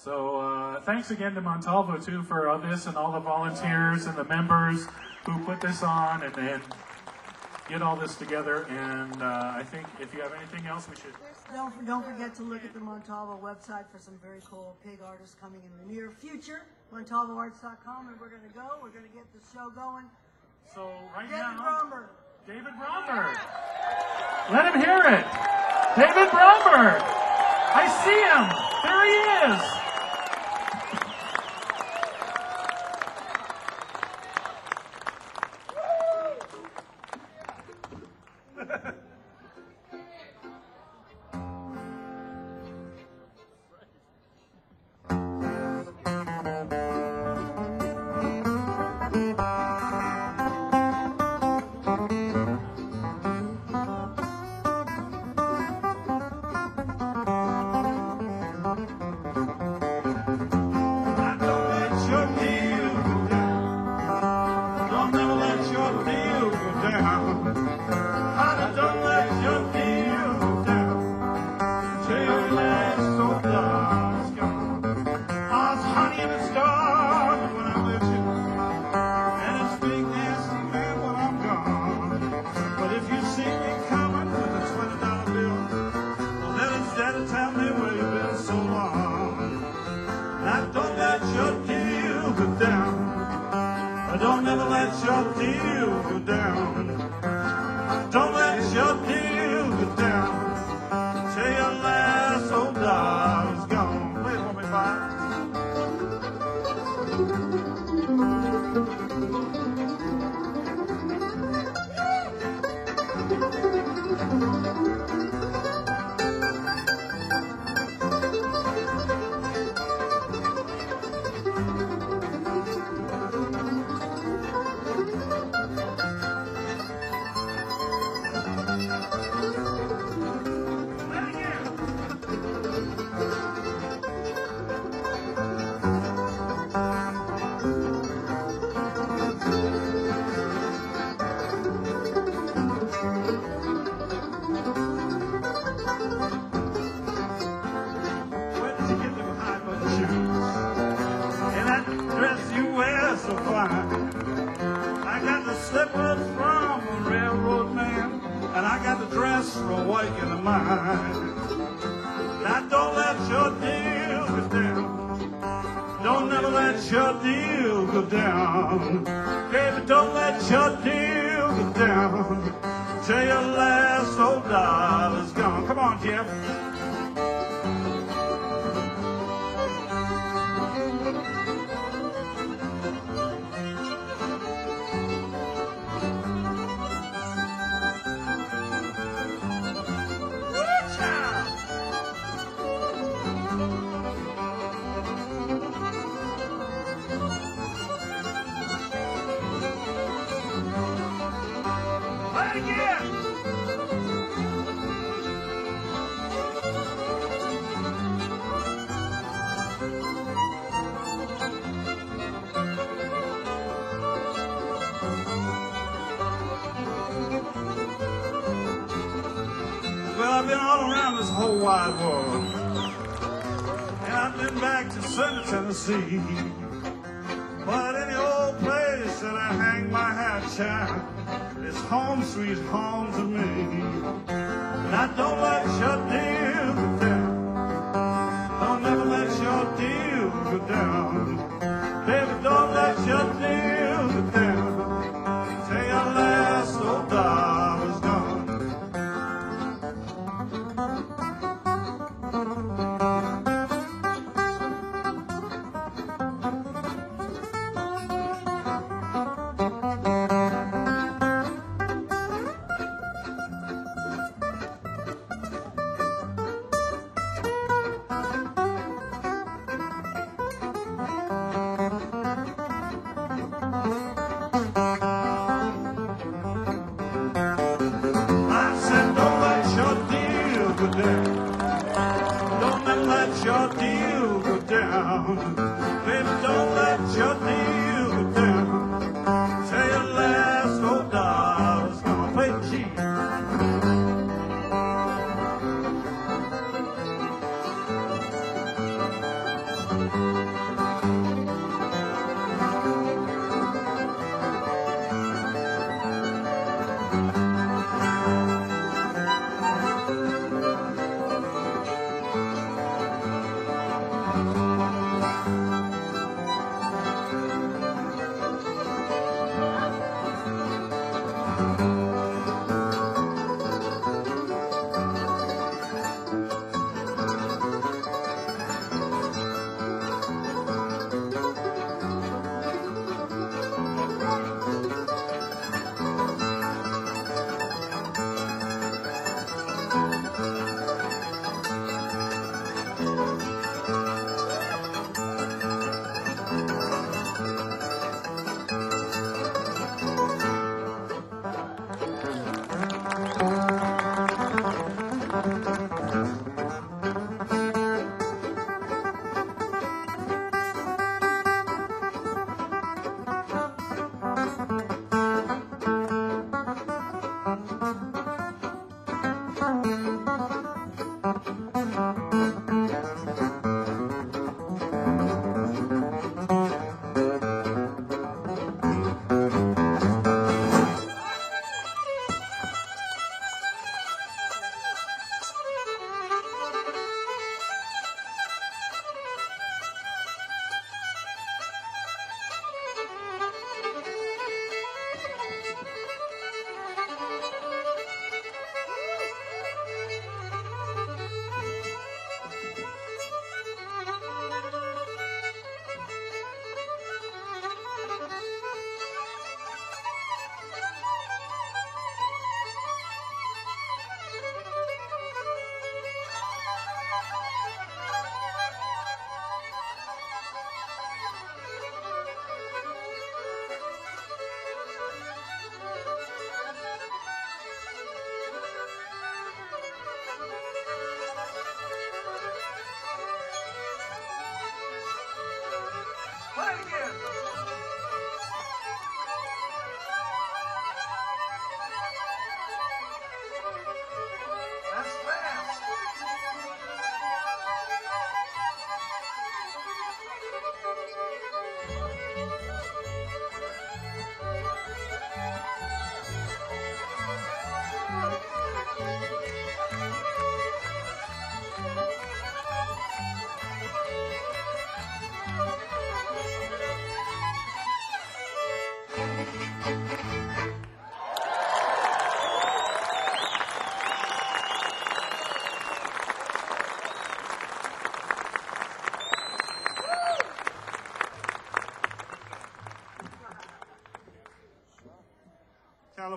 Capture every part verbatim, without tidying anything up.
So uh, thanks again to Montalvo, too, for all this and all the volunteers and the members who put this on and, and get all this together. And uh, I think if you have anything else, we should... Don't, don't forget to look at the Montalvo website for some very cool pig artists coming in the near future. Montalvo Arts dot com, and we're going to go. We're going to get the show going. So right David now... Bromberg. David Bromberg. Let him hear it. David Bromberg. I see him. There he is. Tennessee, but any old place that I hang my hat, child, is home sweet home to me. And I don't let your deal go down. Don't never let your deal go down. Baby, don't let your deal go down. Till your last old dollar's gone.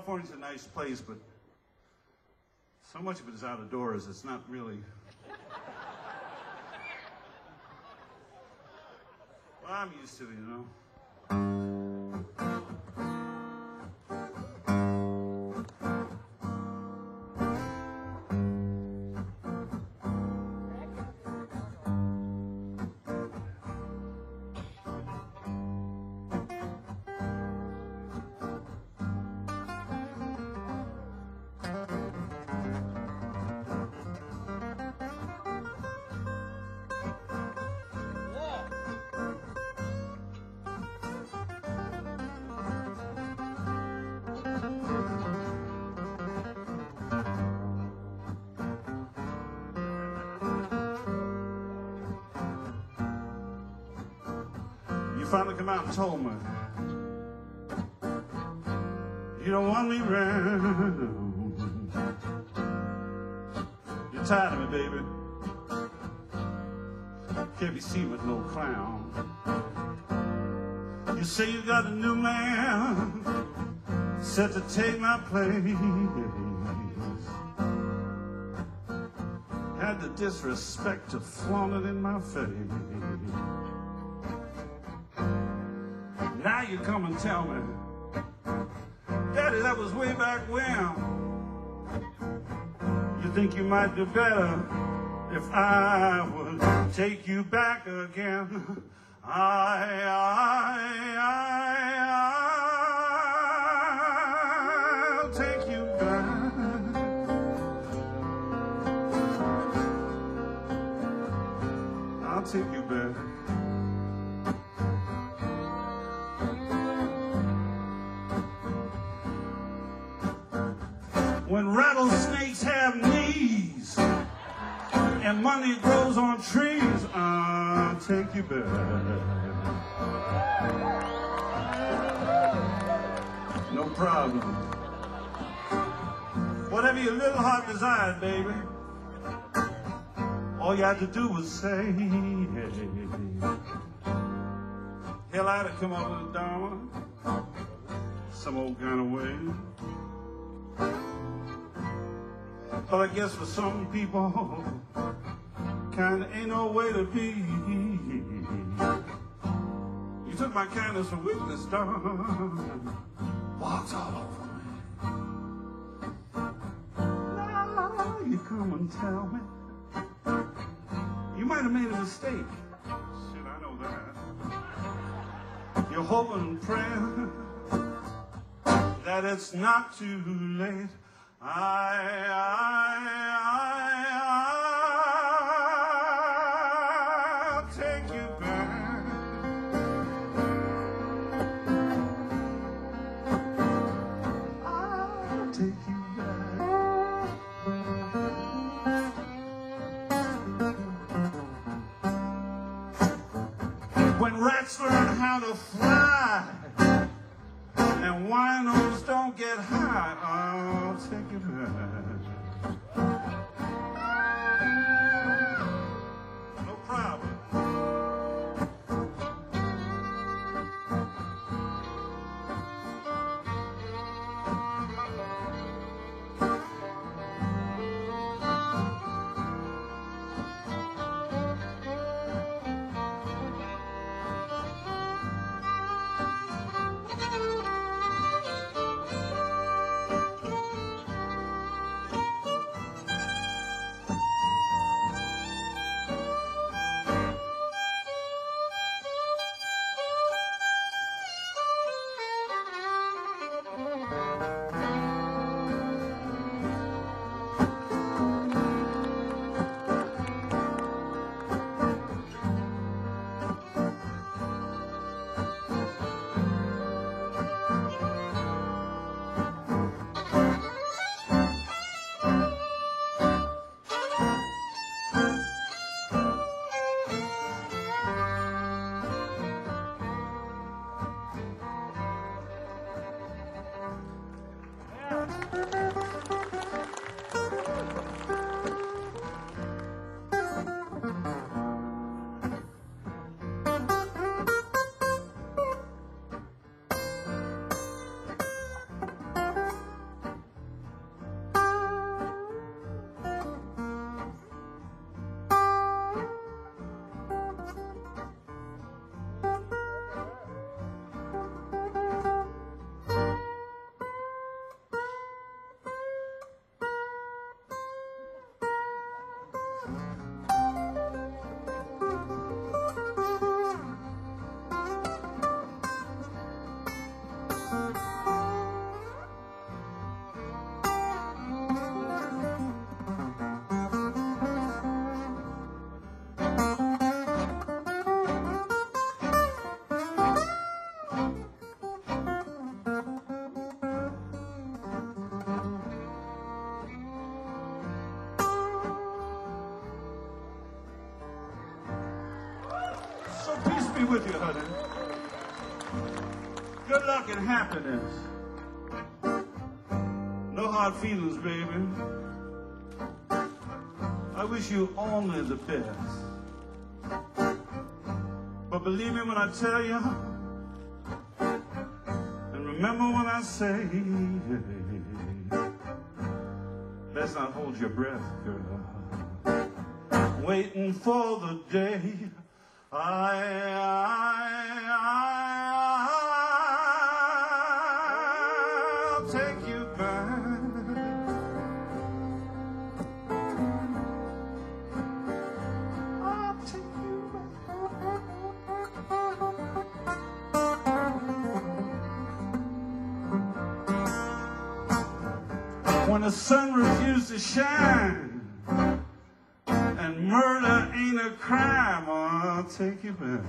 California's a nice place, but so much of it is out of doors, it's not really. Well, I'm used to it, you know. You finally come out and told me you don't want me around. You're tired of me, baby. Can't be seen with no clown. You say you got a new man set to take my place. Had the disrespect to flaunt it in my face. Now you come and tell me, Daddy, that was way back when. You think you might do better if I would take you back again? I, I, I, I'll take you back. I'll take you back. When rattlesnakes have knees and money grows on trees, I'll take you back. No problem. Whatever your little heart desired, baby, all you had to do was say, hell, I'd have come up with a dollar some old kind of way. But I guess for some people, kinda ain't no way to be. You took my kindness for weakness, darling. Walks all over me. Now you come and tell me you might have made a mistake. Shit, I know that. You're hoping and praying that it's not too late. I, I, I, I'll take you back. I'll take you back. When rats learn how to fly and winos don't get high, I'll take it back. No problem. be with you, honey. Good luck and happiness. No hard feelings, baby. I wish you only the best. But believe me when I tell you, and remember when I say, let's not hold your breath, girl. Waiting for the day I, I, I'll take you back. I'll take you back. When the sun refused to shine and murder ain't a crime, I'll take you back.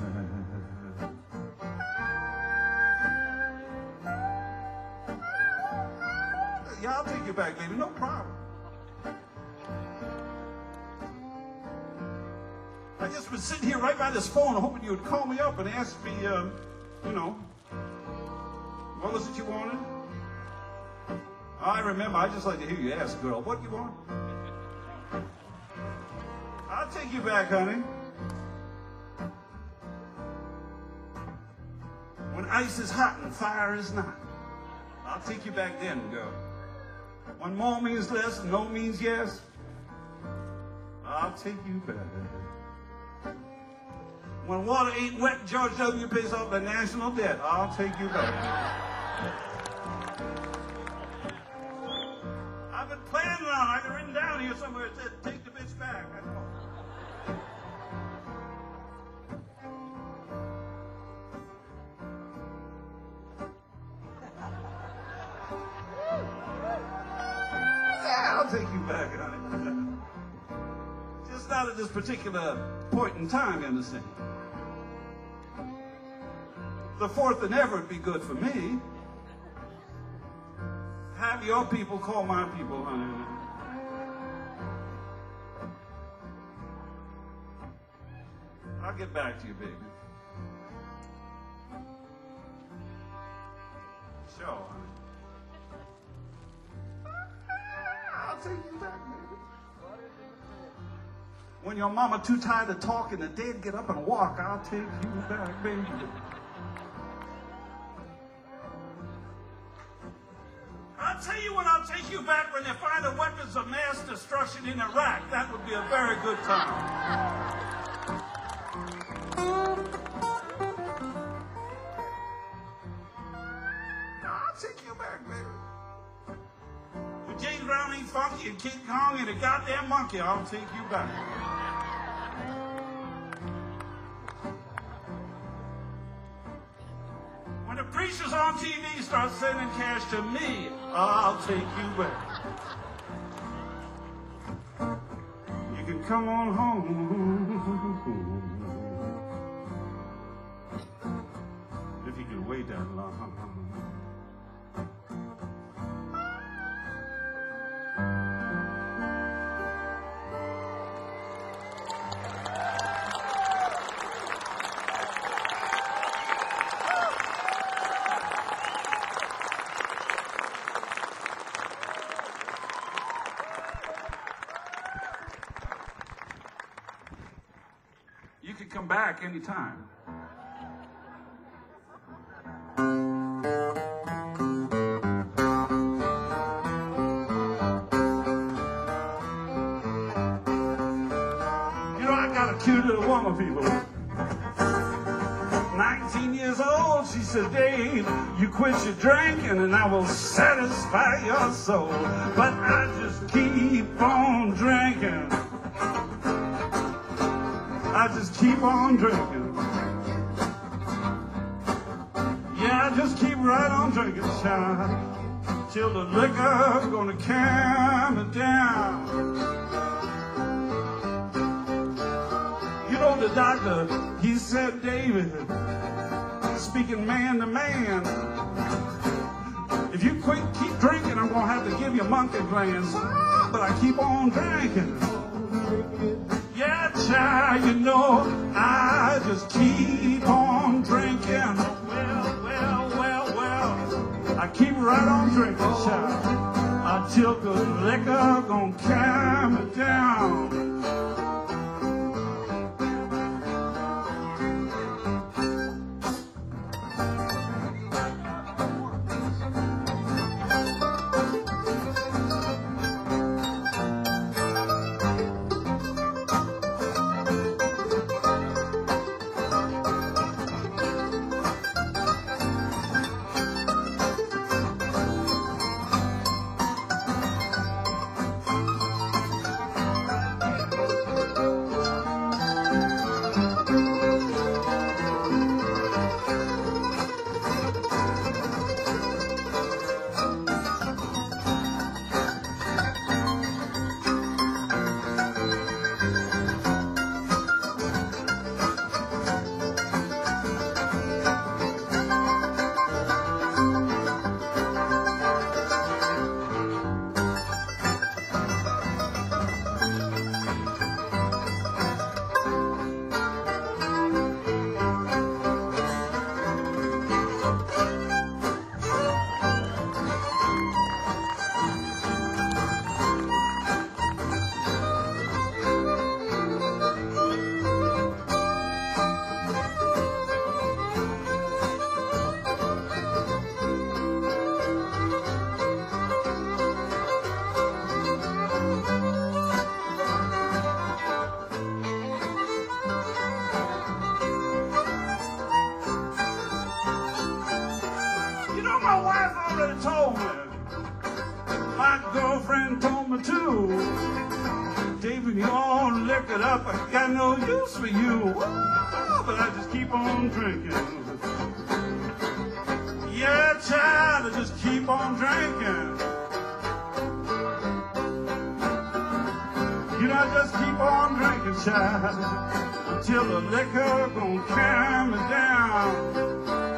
Yeah, I'll take you back, baby, no problem. I just been sitting here right by this phone hoping you would call me up and ask me, um, you know, what was it you wanted? I remember, I just like to hear you ask, girl, what do you want? I'll take you back, honey. When ice is hot and fire is not, I'll take you back then, girl. When more means less and no means yes, I'll take you back. When water ain't wet, George W. pays off the national debt, I'll take you back. I've been planning on, I've written down here somewhere, it said, take the bitch back. I know. I'll take you back, honey. Just not at this particular point in time, you understand. The fourth and ever would be good for me. Have your people call my people, honey. I'll get back to you, baby. Sure, honey. I'll take you back, baby. When your mama too tired to talk and the dead get up and walk, I'll take you back, baby. I'll tell you when I'll take you back, when they find the weapons of mass destruction in Iraq. That would be a very good time. I'll take you back, baby. When James Brown ain't funky and King Kong and a goddamn monkey, I'll take you back. When the preachers on T V start sending cash to me, I'll take you back. You can come on home if you can wait that long. You can come back anytime. You know, I got a cute little woman, people. nineteen years old, she said, Dave, you quit your drinking and I will satisfy your soul. But I just keep on drinking. I just keep on drinking. Yeah, I just keep right on drinking, child, till the liquor's gonna calm me down. You know, the doctor, he said, David, speaking man to man, if you quit, keep drinking, I'm gonna have to give you monkey glands. But I keep on drinking. Yeah, child, you know, I just keep on on drinking, child, until good liquor gon' carry me down. My wife already told me. My girlfriend told me too. David, you all liquored up. I got no use for you. Oh, but I just keep on drinking. Yeah, child, I just keep on drinking. You know, I just keep on drinking, child, until the liquor gon' carry me down.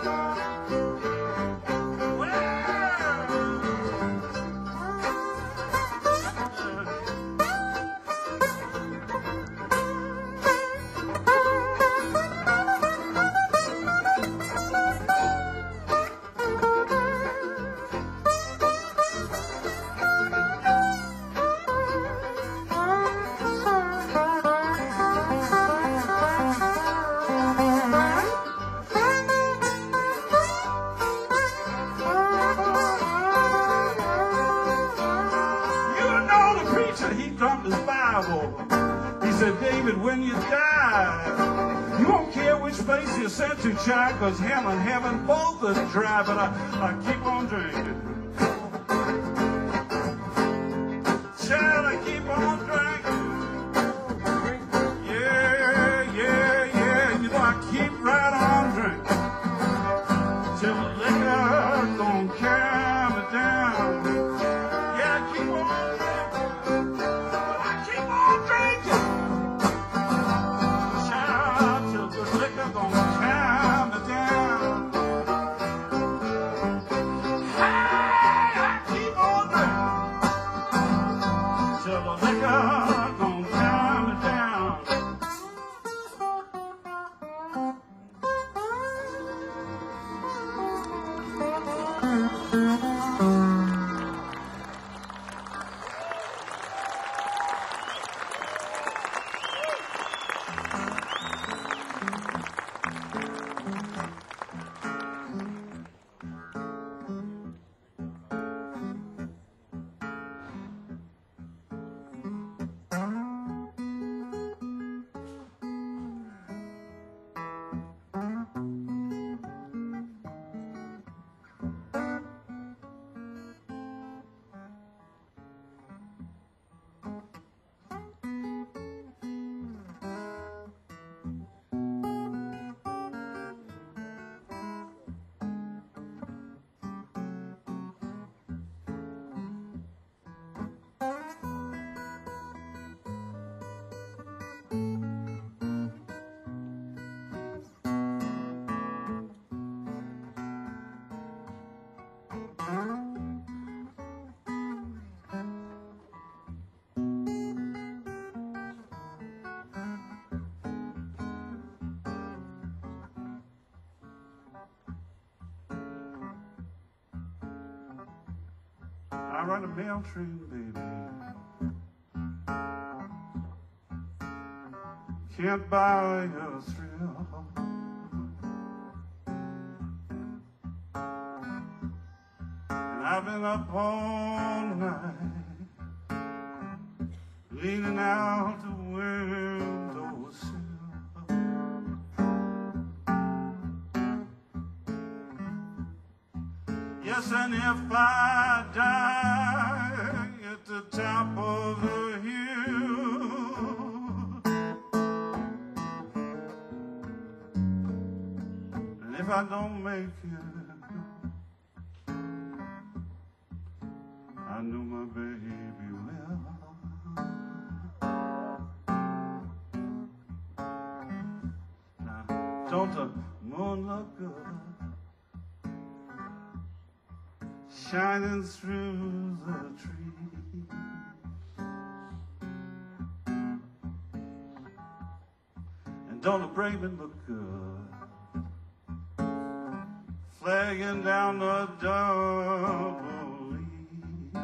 He dropped his Bible. He said, David, when you die, you won't care which place you're sent to, child, because hell and heaven both are dry, but I, I keep on drinking. Child, I keep on drinking. Yeah, yeah, yeah, you know, I keep right on drinking till the liquor gon' carry me down. Yeah, I keep on drinking. I ride a mail train, baby. Can't buy a thrill. And I've been up all night, leaning out the windowsill. Yes, and if I die at the top of the hill, and if I don't make it, I know my baby will. Now, don't the moon look good shining through the trees? And don't the brakeman look good flagging down the double E?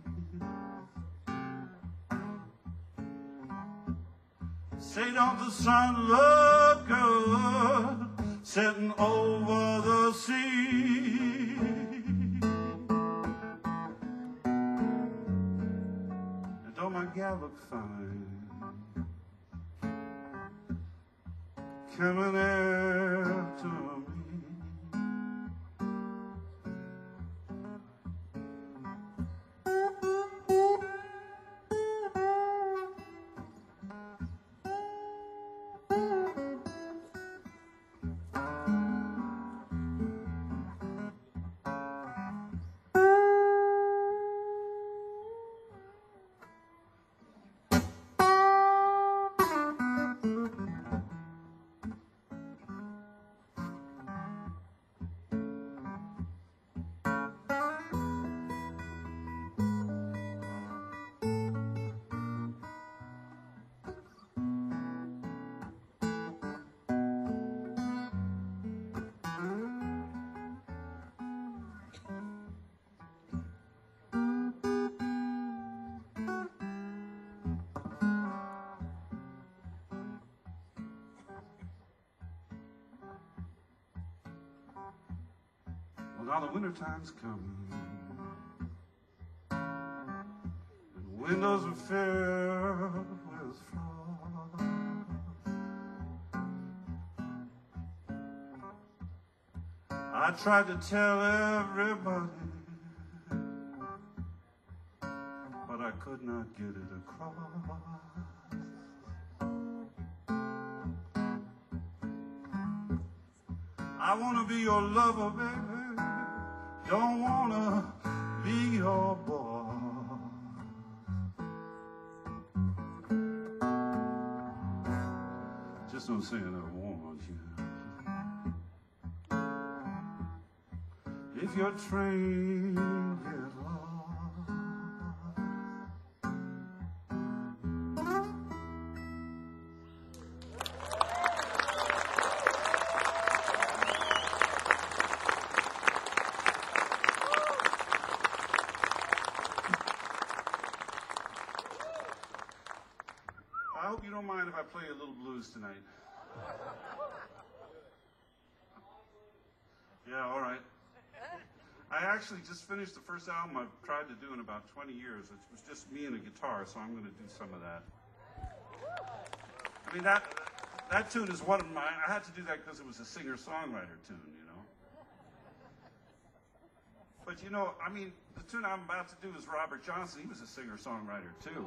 Say, don't the sun look good setting over the sea? My gal look fine coming after me. Well, now the winter time's coming, and windows are filled with frost. I tried to tell everybody, but I could not get it across. I wanna be your lover, baby. Don't wanna be your boy. Just don't say I never want you. If your train gets lost, I hope you don't mind if I play a little blues tonight. Yeah, all right. I actually just finished the first album I've tried to do in about twenty years. It was just me and a guitar, so I'm going to do some of that. I mean, that that tune is one of my, I had to do that because it was a singer-songwriter tune, you know. But, you know, I mean, the tune I'm about to do is Robert Johnson. He was a singer-songwriter, too.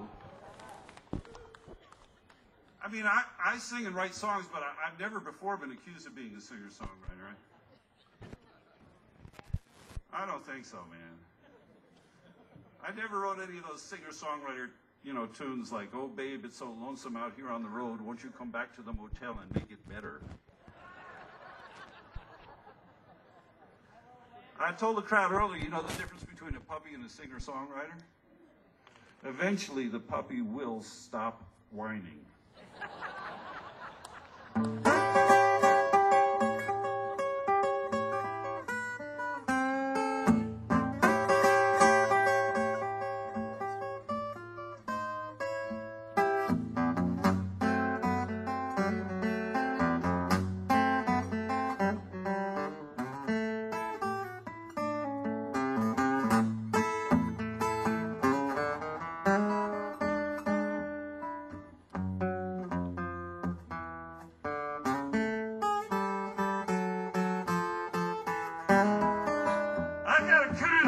I mean, I, I sing and write songs, but I, I've never before been accused of being a singer-songwriter. I don't think so, man. I never wrote any of those singer-songwriter, you know, tunes like, "Oh, babe, it's so lonesome out here on the road. Won't you come back to the motel and make it better?" I told the crowd earlier, you know the difference between a puppy and a singer-songwriter? Eventually, the puppy will stop whining.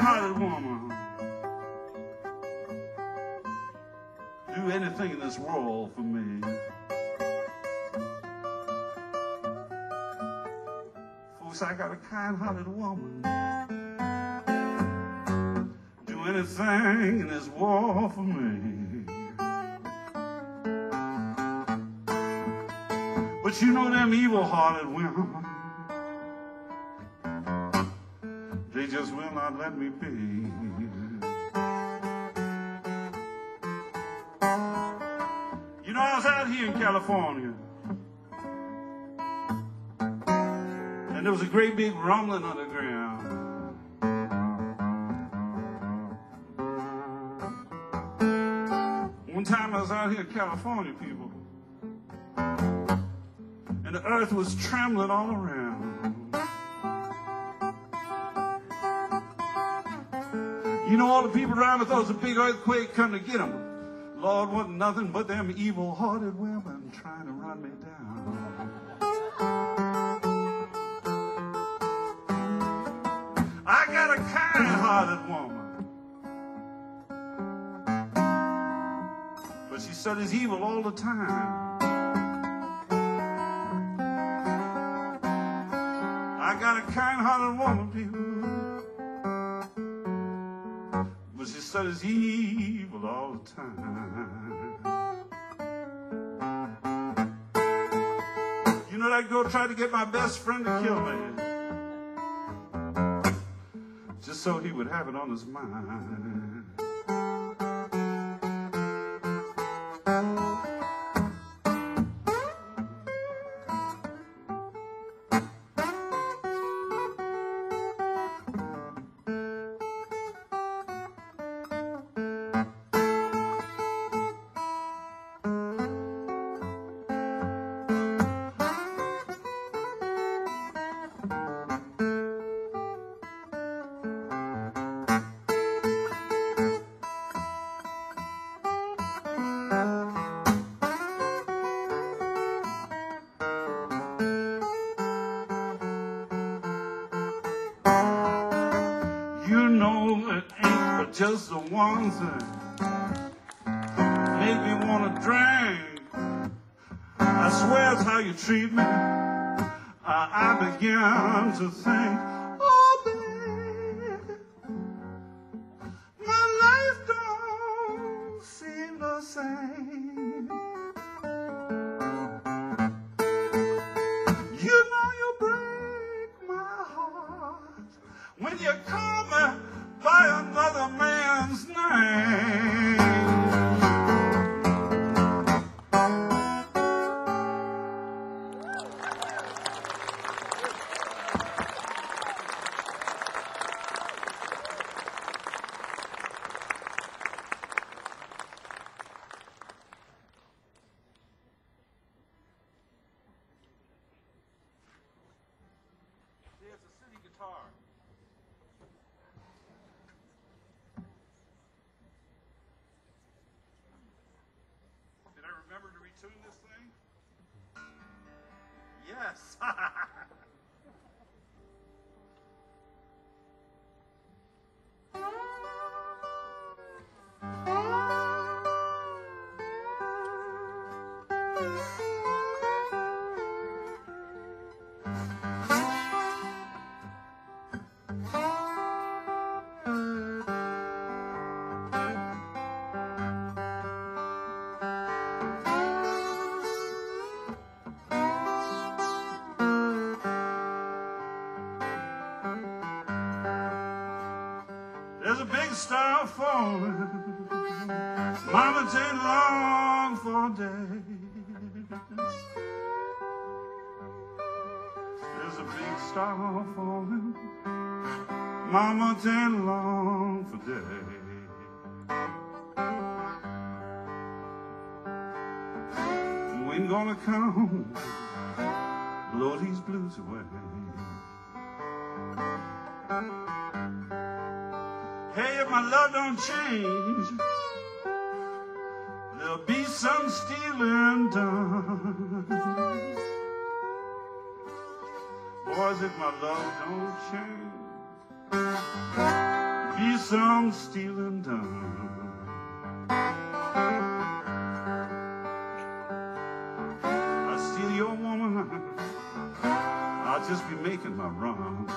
kind-hearted woman do anything in this world for me. Folks, I got a kind-hearted woman do anything in this world for me. But you know them evil-hearted women, they just will not let me be. You know, I was out here in California, and there was a great big rumbling underground. One time I was out here in California, people, and the earth was trembling all around. You know, all the people around us thought it was a big earthquake come to get them. Lord, wasn't nothing but them evil-hearted women trying to run me down. I got a kind-hearted woman, but she studies evil all the time. I got a kind-hearted woman, people, but she studies evil all the time. You know, that girl tried to get my best friend to kill me, just so he would have it on his mind. You know it ain't but just the one thing make me wanna drink. I swear it's how you treat me. I, I began to think, oh baby, my life don't seem the same. You know you break my heart when you call me by another man's name. See, it's a city guitar. Did I remember to retune this thing? Yes. There's a big star falling. Mama ain't long for a day. There's a big star falling. Mama ain't long for day. When gonna come, blow these blues away. Hey, if my love don't change, there'll be some stealing done. Boys, if my love don't change, be some stealing done. I steal your woman, I'll just be making my run.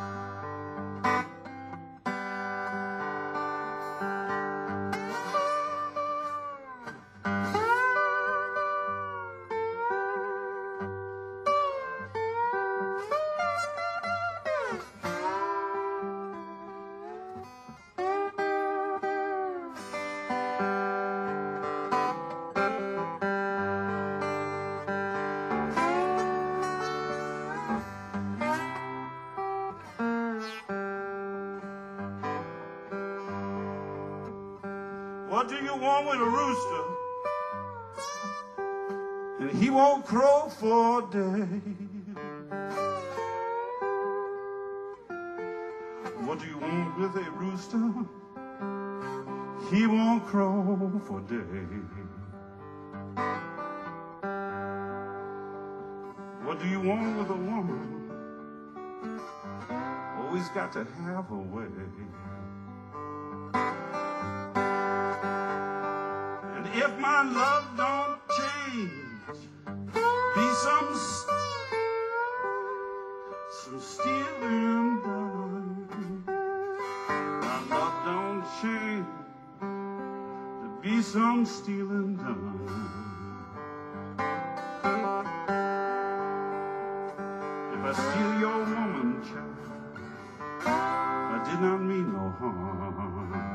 What do you want with a rooster? And he won't crow for a day. What do you want with a rooster? He won't crow for a day. What do you want with a woman? Always got to have a way. If my love don't change, be some some stealing done. My love don't change, to be some stealing done. If I steal your woman, child, I did not mean no harm.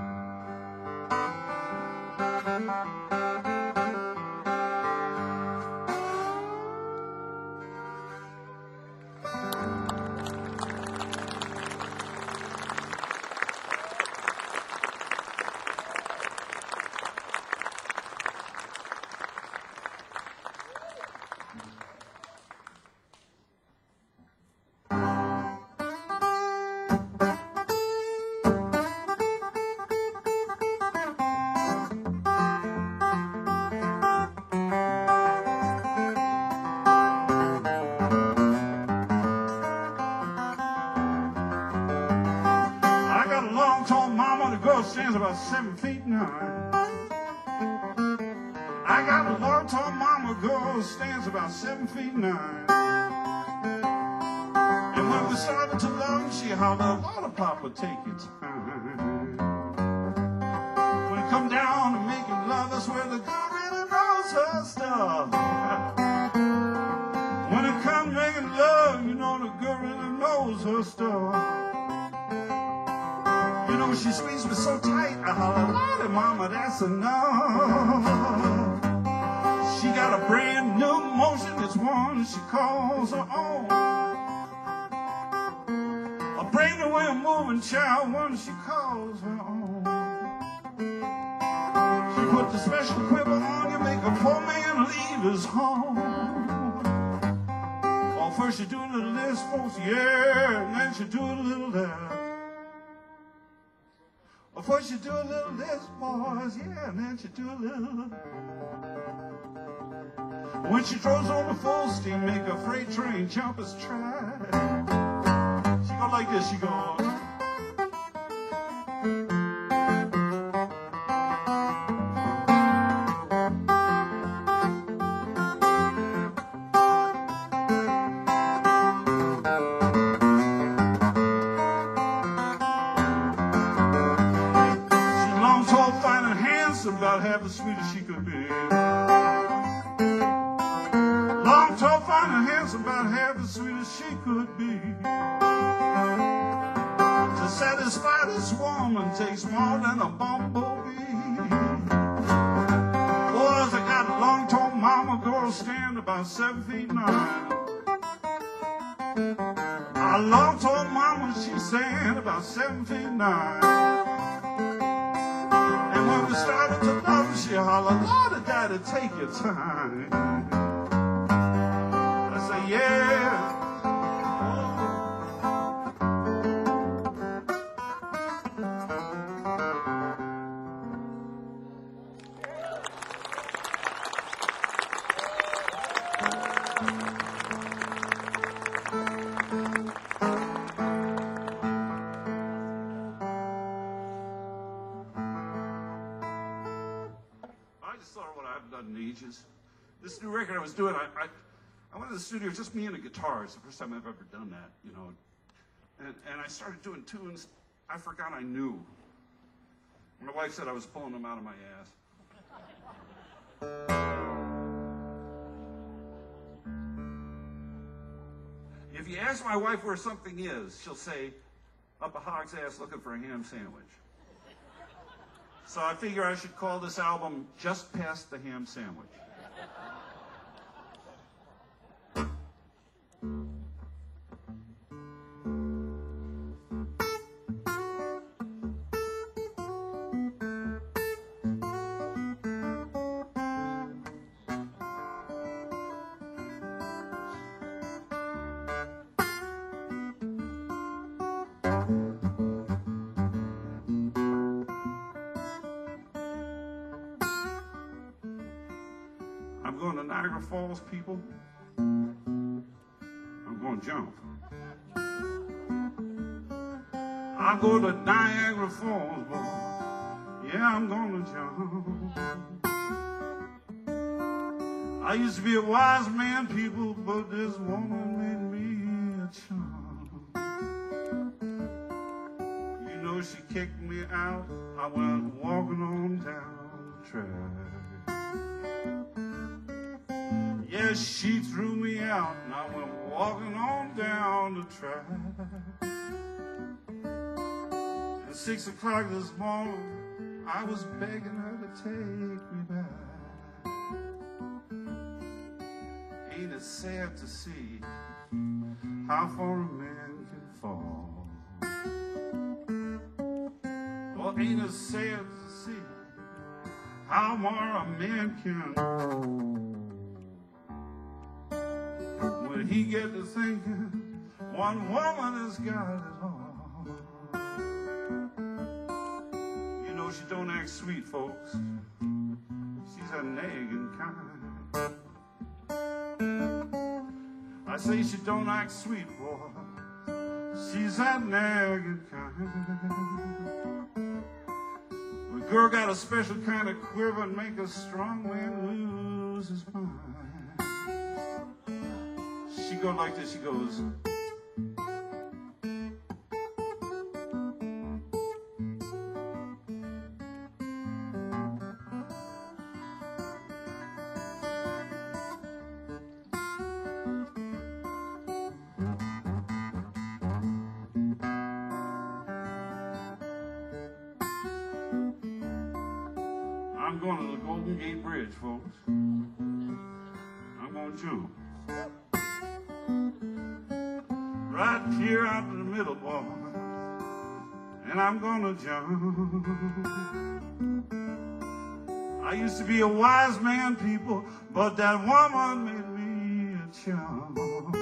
Stands about seven feet nine. I got a long tall mama girl stands about seven feet nine. And when we started to love, she hollered, "Lord, Papa, take your time." When it come down to making love, that's where the girl really knows her stuff. When it comes to making love, you know the girl really knows her stuff. You know, she squeezed me so tight, I hollered, "Lordy, mama, that's enough." She got a brand new motion, it's one she calls her own. A brand new way of moving, child, one she calls her own. She put the special quiver on you, make a poor man leave his home. Well, first you do a little this, folks, yeah, and then she do a little that. Well, first you do a little this, boys, yeah, and then she do a little. When she throws on the full steam, make a freight train jump its track. She go like this, she goes. About half as sweet as she could be. Long, tall, fine, and handsome, about half as sweet as she could be. To satisfy this woman takes more than a bumblebee. Boys, I got a long, tall mama girl stand about seven feet nine. A long, tall mama, she stand about seven feet nine. When we started to love, she hollered, "Lord, Daddy, take your time." I say, yeah. ages. This new record I was doing, I, I, I went to the studio, just me and a guitar. It's the first time I've ever done that, you know. And, and I started doing tunes I forgot I knew. My wife said I was pulling them out of my ass. If you ask my wife where something is, she'll say, up a hog's ass looking for a ham sandwich. So I figure I should call this album Just Past the Ham Sandwich. I'm going to Niagara Falls, people. I'm going to jump. I'm going to Niagara Falls, boy. Yeah, I'm going to jump. I used to be a wise man, people, but this woman made me a chump. You know, she kicked me out. I went walking on down the track. Yes, she threw me out, and I went walking on down the track. At six o'clock this morning, I was begging her to take me back. Ain't it sad to see how far a man can fall? Well, ain't it sad to see how far a man can when he get to thinking one woman has got it all. You know she don't act sweet, folks. She's a nagging kind. I say she don't act sweet, boy. She's a nagging kind. The girl got a special kind of quiver and make a strong man lose his mind. She goes like this, she goes. I'm going to the Golden Gate Bridge, folks. I'm going to jump. Right here out in the middle, boy, and I'm gonna jump. I used to be a wise man, people, but that woman made me a chump.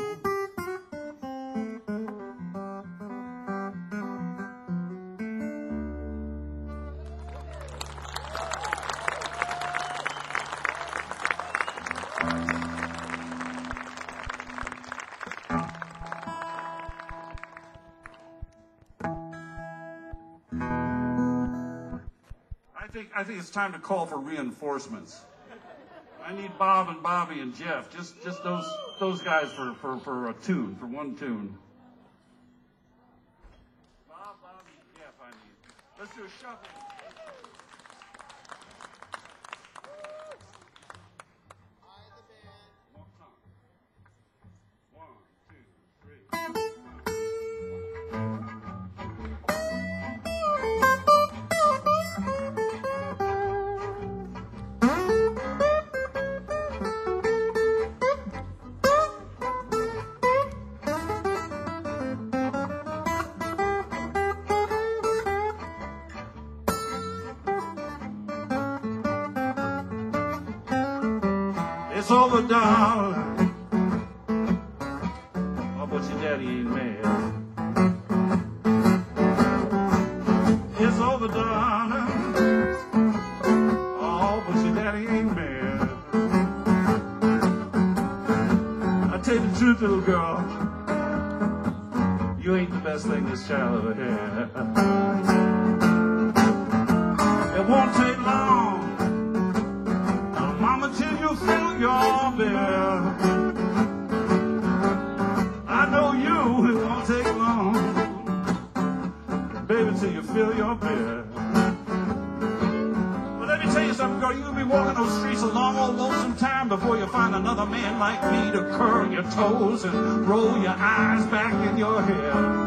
I think, I think it's time to call for reinforcements. I need Bob and Bobby and Jeff, just, just those, those guys for, for, for a tune, for one tune. Bob, Bobby, and Jeff I need. Let's do a shuffle. One time. One, two, three. It's over, darling. Oh, but your daddy ain't mad. It's over, darling. Oh, but your daddy ain't mad. I tell you the truth, little girl. You ain't the best thing this child ever had. It won't take long. Now, mama, tell you beer. I know you, it won't take long, baby, till you fill your beer. But let me tell you something, girl, you'll be walking those streets a long old lonesome time before you find another man like me to curl your toes and roll your eyes back in your hair.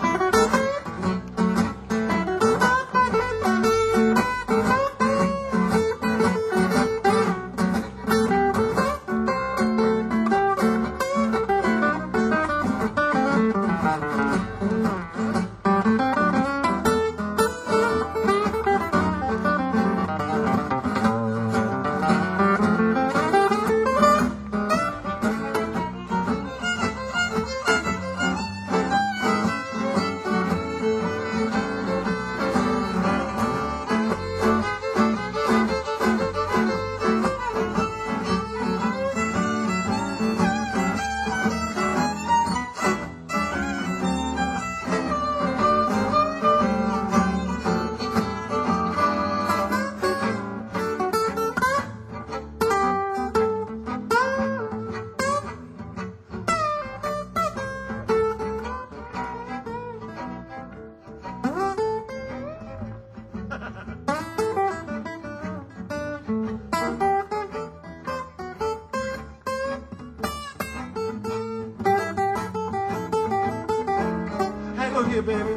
Here, baby.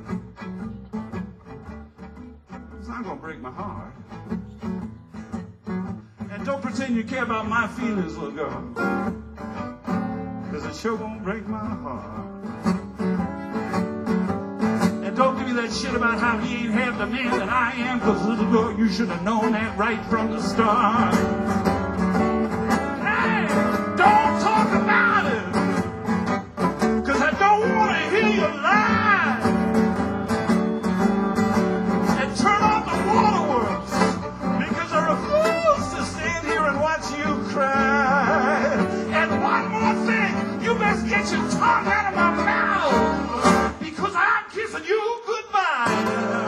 It's not gonna break my heart. And don't pretend you care about my feelings, little girl, cause it sure won't break my heart. And don't give me that shit about how he ain't half the man that I am, cause little girl, you should have known that right from the start. Hey, don't talk about it, cause I don't want to hear you lie. Get your tongue out of my mouth, because I'm kissing you goodbye.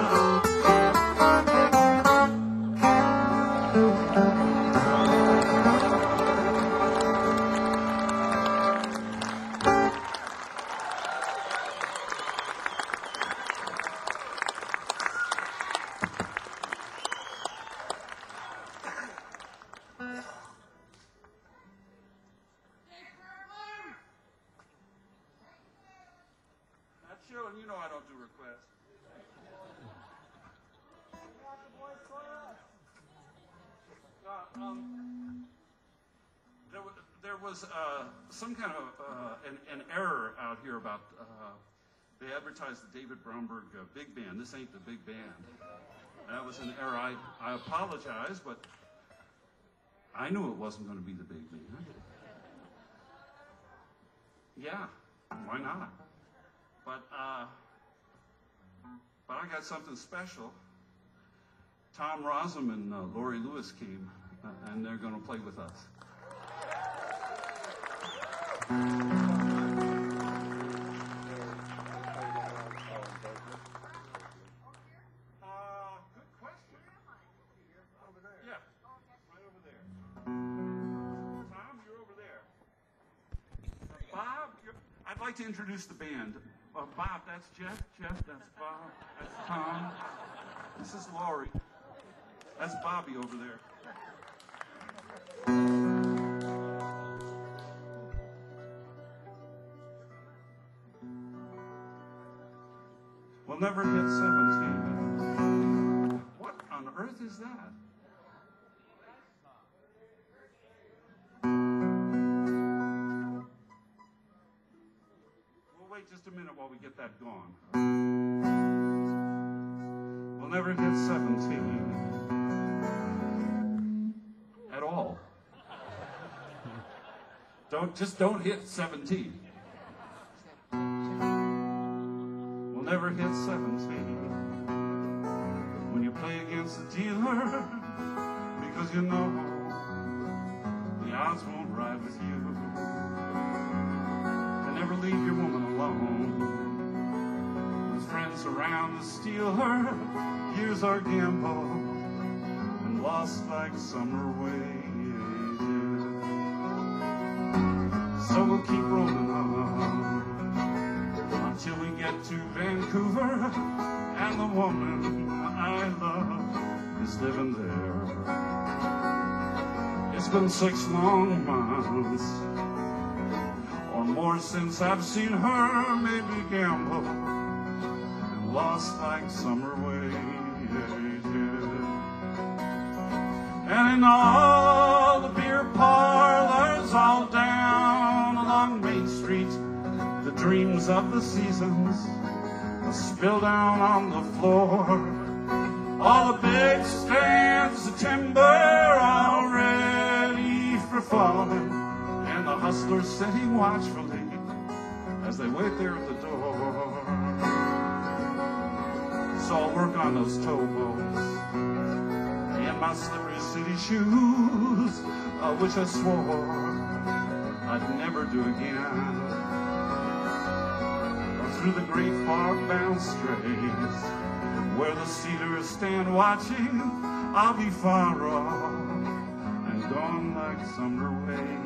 You know I don't do requests. Uh, um, there, was, there was uh, some kind of uh, an, an error out here about uh, they advertised the David Brownberg uh, Big Band. This ain't the big band. That was an error. I, I apologize, but I knew it wasn't going to be the big band. Yeah, why not? But, uh, but I got something special. Tom Rossum and uh, Laurie Lewis came, uh, and they're going to play with us. Uh, good question. Over there. Yeah, right over there. Tom, you're over there. Bob, you're, I'd like to introduce the band. Uh, Bob, that's Jeff. Jeff, that's Bob. That's Tom. This is Laurie. That's Bobby over there. We'll never hit seventeen. What on earth is that? Wait just a minute while we get that going. We'll never hit seventeen at all. Don't just don't hit seventeen. We'll never hit seventeen when you play against the dealer, because you know the odds won't ride with you. Never leave your woman alone. With friends around to steal her, here's our gamble, and lost like summer wages. So we'll keep rolling on until we get to Vancouver, and the woman I love is living there. It's been six long months or more since I've seen her, maybe gamble and lost like summer wages. And in all the beer parlors all down along Main Street, the dreams of the seasons spill down on the floor. All the big stands of timber all ready for falling, and the hustlers sitting watchfully as they wait there at the door. So I'll work on those towboats in my slippery city shoes, uh, which I swore I'd never do again. Through the great fog-bound straits, where the cedars stand watching, I'll be far off and gone like summer wages.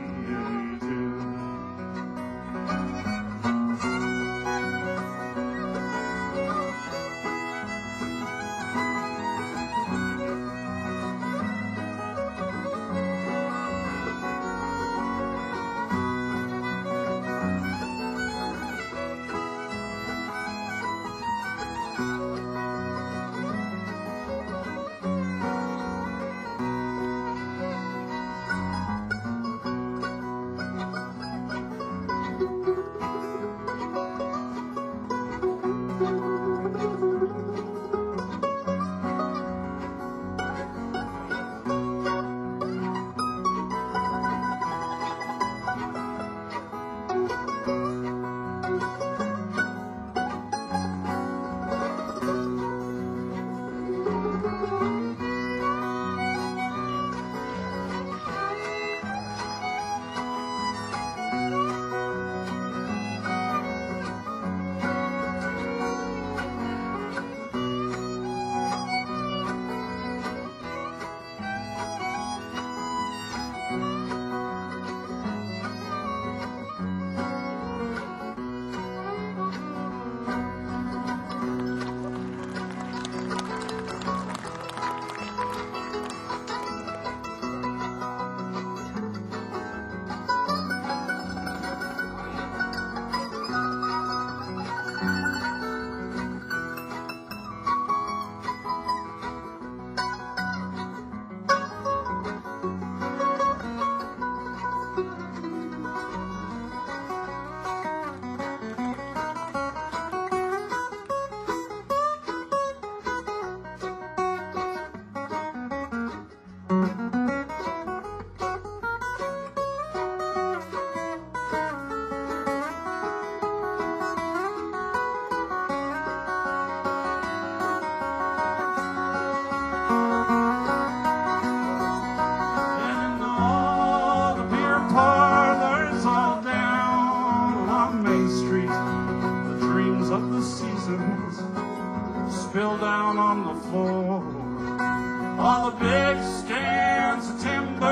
Spill down on the floor. All the big stands of timber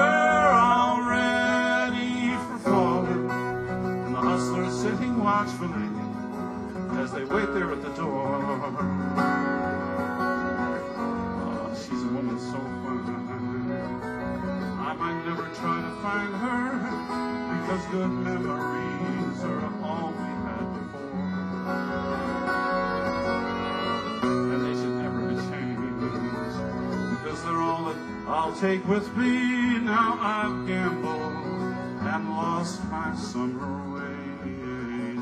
all ready for falling, and the hustlers sitting watchfully as they wait there at the door. Oh, she's a woman so fine, I might never try to find her, because good memories are all we had before. I'll take with me. Now I've gambled and lost my summer wages.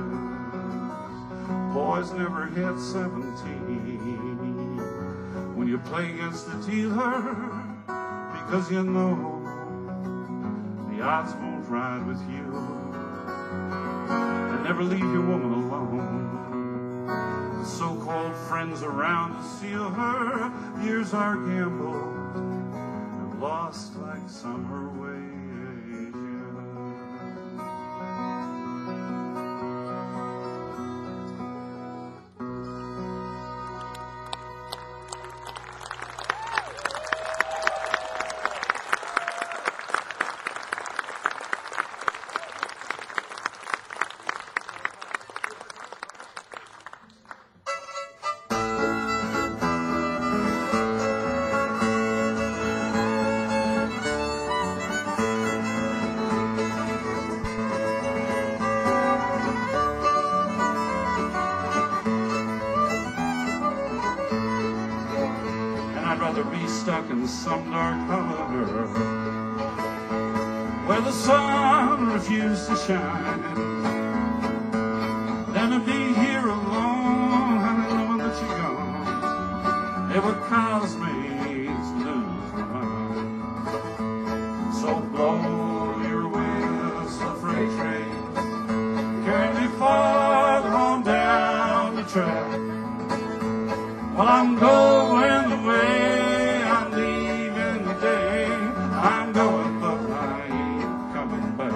Boys never hit seventeen when you play against the dealer, because you know the odds won't ride with you. And never leave your woman alone. The so-called friends around to seal her, years are gambled, lost like summer wages. be stuck in some dark harbor where the sun refused to shine, than to be here alone, honey, knowing that you're gone. It would cause me to lose my mind. So blow your whistle, freight train, carry me farther on down the track. Well, I'm going the way, I'm leaving the day, I'm going, but I ain't coming back.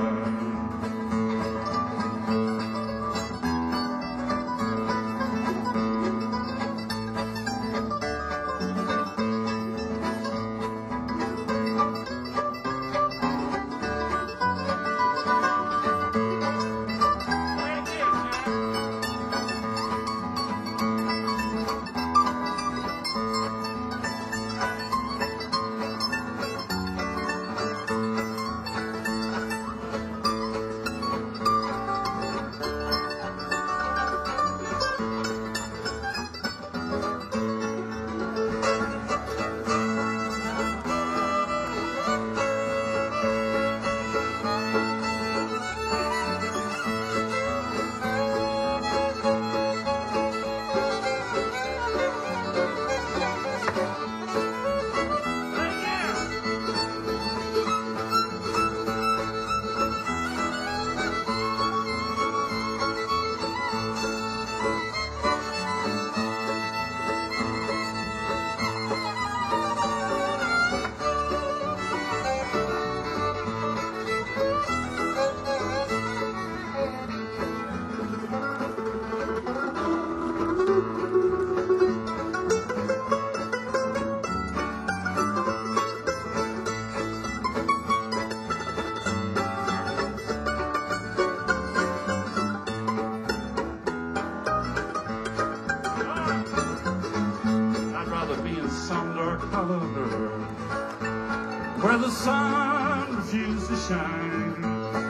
Where the sun refused to shine,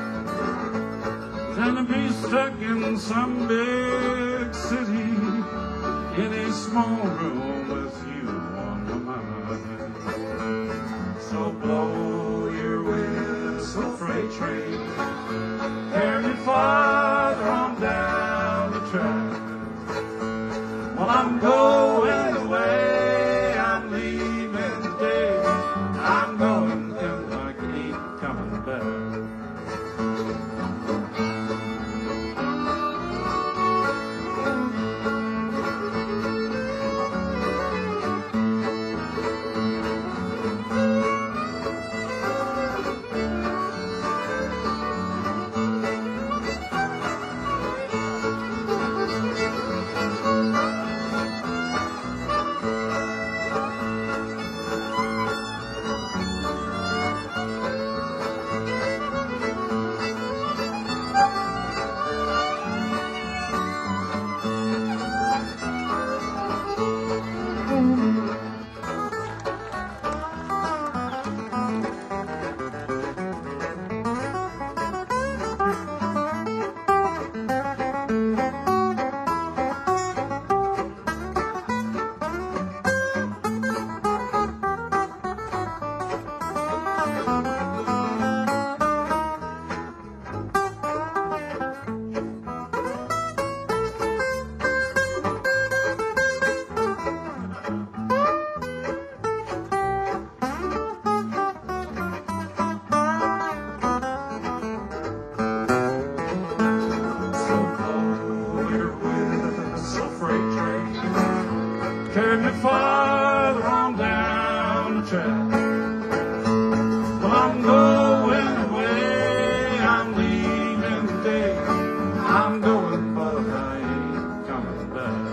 than to be stuck in some big city in a small room with you on my mind. So blow your whistle, freight train, carry me farther on down the track. Well, I'm going away, I'm leaving today, I'm going and I ain't coming back. Carry me farther on down the track. Well, I'm going away, I'm leaving today, I'm going, but I ain't coming back.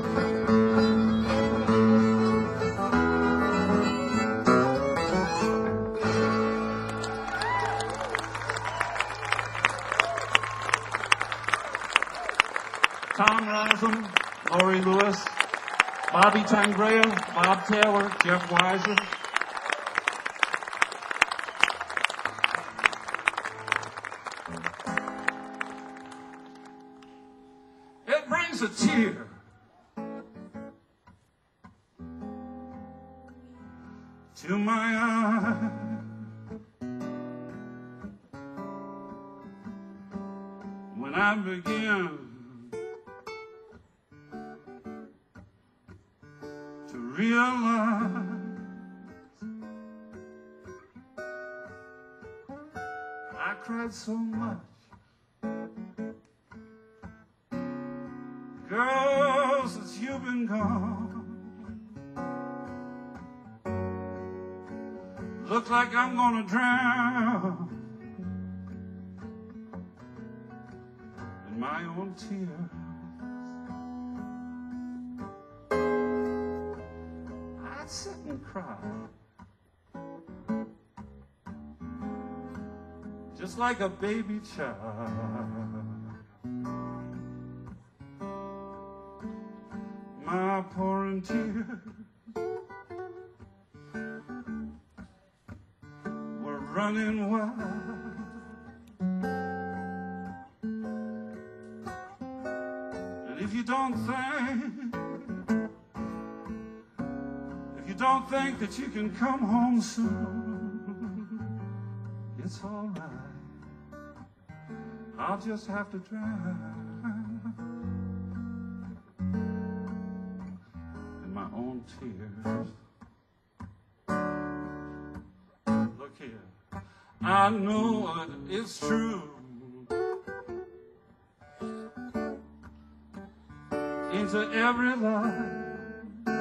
Tom Rasm, Laurie Lewis, Bobby Tangrea, Bob Taylor, Jeff Weiser. It brings a tear begin to realize I cried so much. Girl, since you've been gone, looks like I'm gonna drown in my own tears. I'd sit and cry, just like a baby child. My pouring tears were running wild. And if you don't think, if you don't think that you can come home soon, it's all right. I'll just have to drive tears. Look here, I know it's true. Into every life,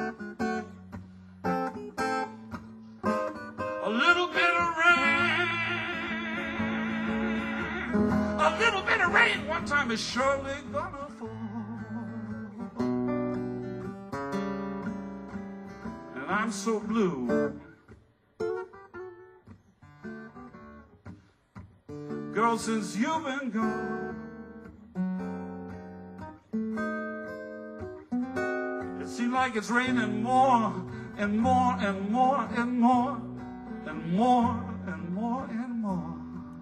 a little bit of rain, a little bit of rain one time is surely gonna fall. I'm so blue. Girl, since you've been gone, it seems like it's raining more and more and more and more and more and more and more.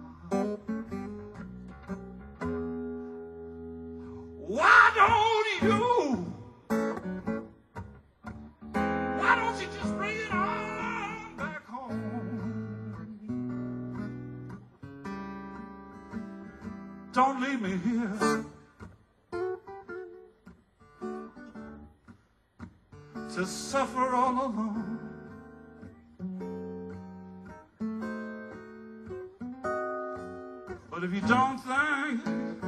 Why don't you? Why don't you just bring it on back home? Don't leave me here to suffer all alone. But if you don't think,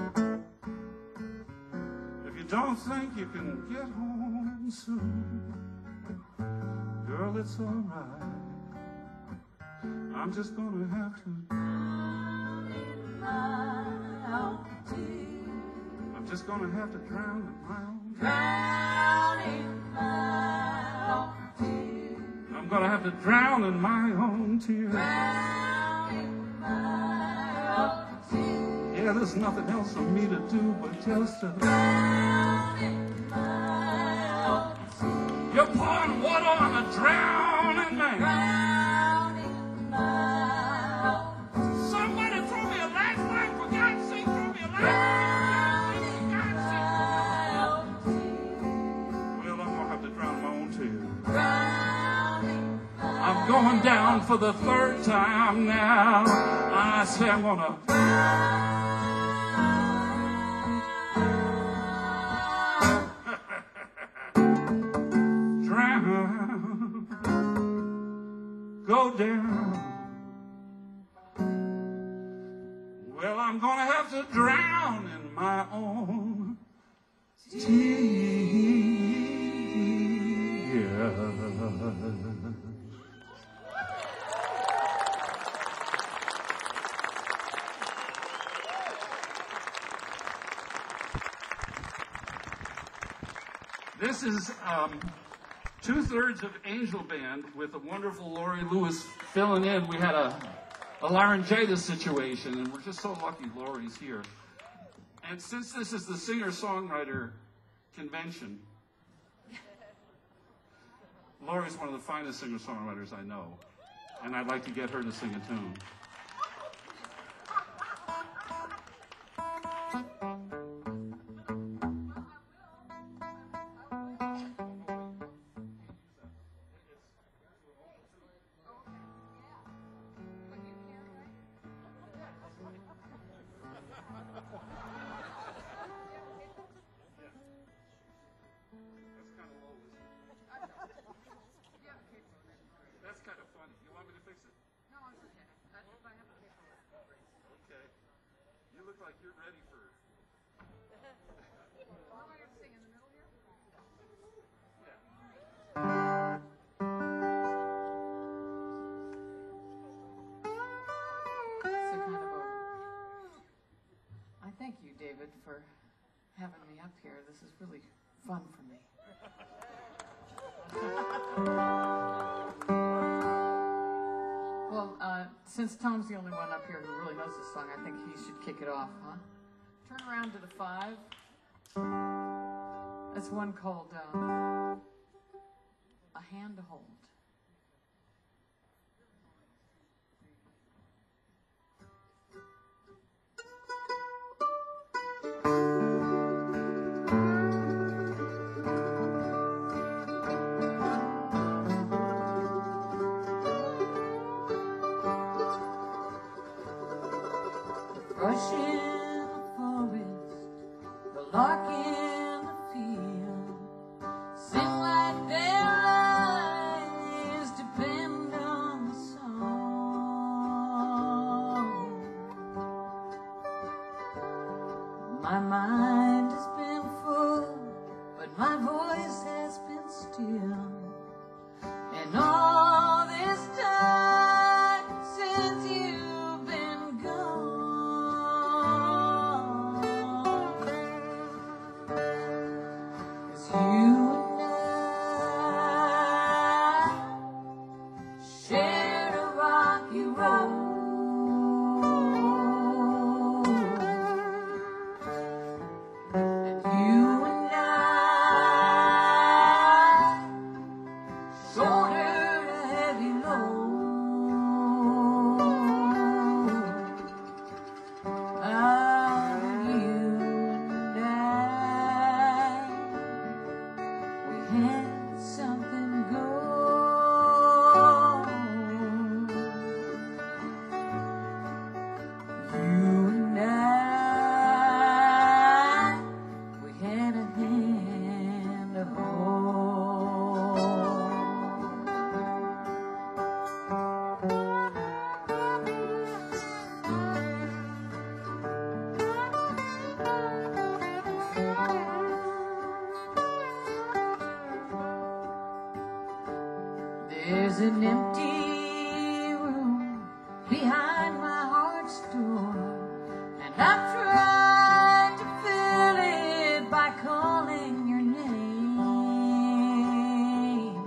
if you don't think you can get home soon, girl, it's all right. I'm just gonna have to drown in my own tears. I'm just gonna have to drown in my own drown in my own tears. I'm gonna have to drown in my own tears. Drown in my own tears. Yeah, there's nothing else for me to do but just to drown in my own tears. You're pouring water on a drowning man. Drowning my own. Somebody throw me a lifeline, for God's sake, throw me a lifeline. Well, I'm gonna have to drown my own tears. Drowning I'm going down for the third time now. I say I'm gonna go down. Well, I'm gonna have to drown in my own tears. This is um, two-thirds of Angel Band with the wonderful Laurie Lewis filling in. We had a, a laryngitis situation, and we're just so lucky Laurie's here. And since this is the singer-songwriter convention, Laurie's one of the finest singer-songwriters I know, and I'd like to get her to sing a tune. for having me up here. This is really fun for me. Well, uh, since Tom's the only one up here who really knows this song, I think he should kick it off, huh? Turn around to the five. That's one called uh, A Hand to Hold. Rush in the forest, the lark in the field, sing like their lives depend on the song. My mind has been full, but my voice has been still. And all this time since you've been gone, 'cause you and I shared a rocky road, and you and I shouldered a heavy load. Ah, you and I, we had something going. You and I, we had a hand to hold. There's an empty room behind my heart's door, and I've tried to fill it by calling your name,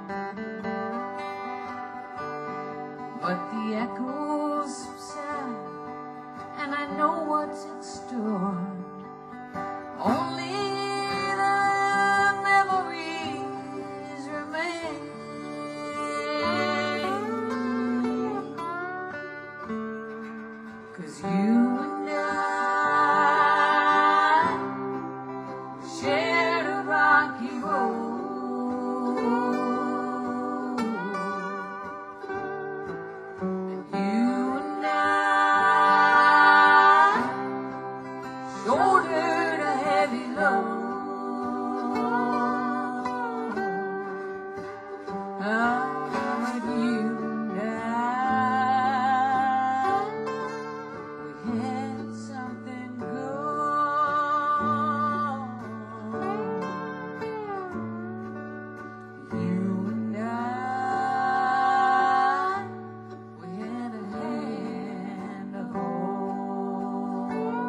but the echoes subside, and I know what's in store. Only the memories remain. 'Cause you and I shared a rocky road, and you and I shouldered a heavy load. Ah, but you and I, we had something going. You and I, we had a hand to hold.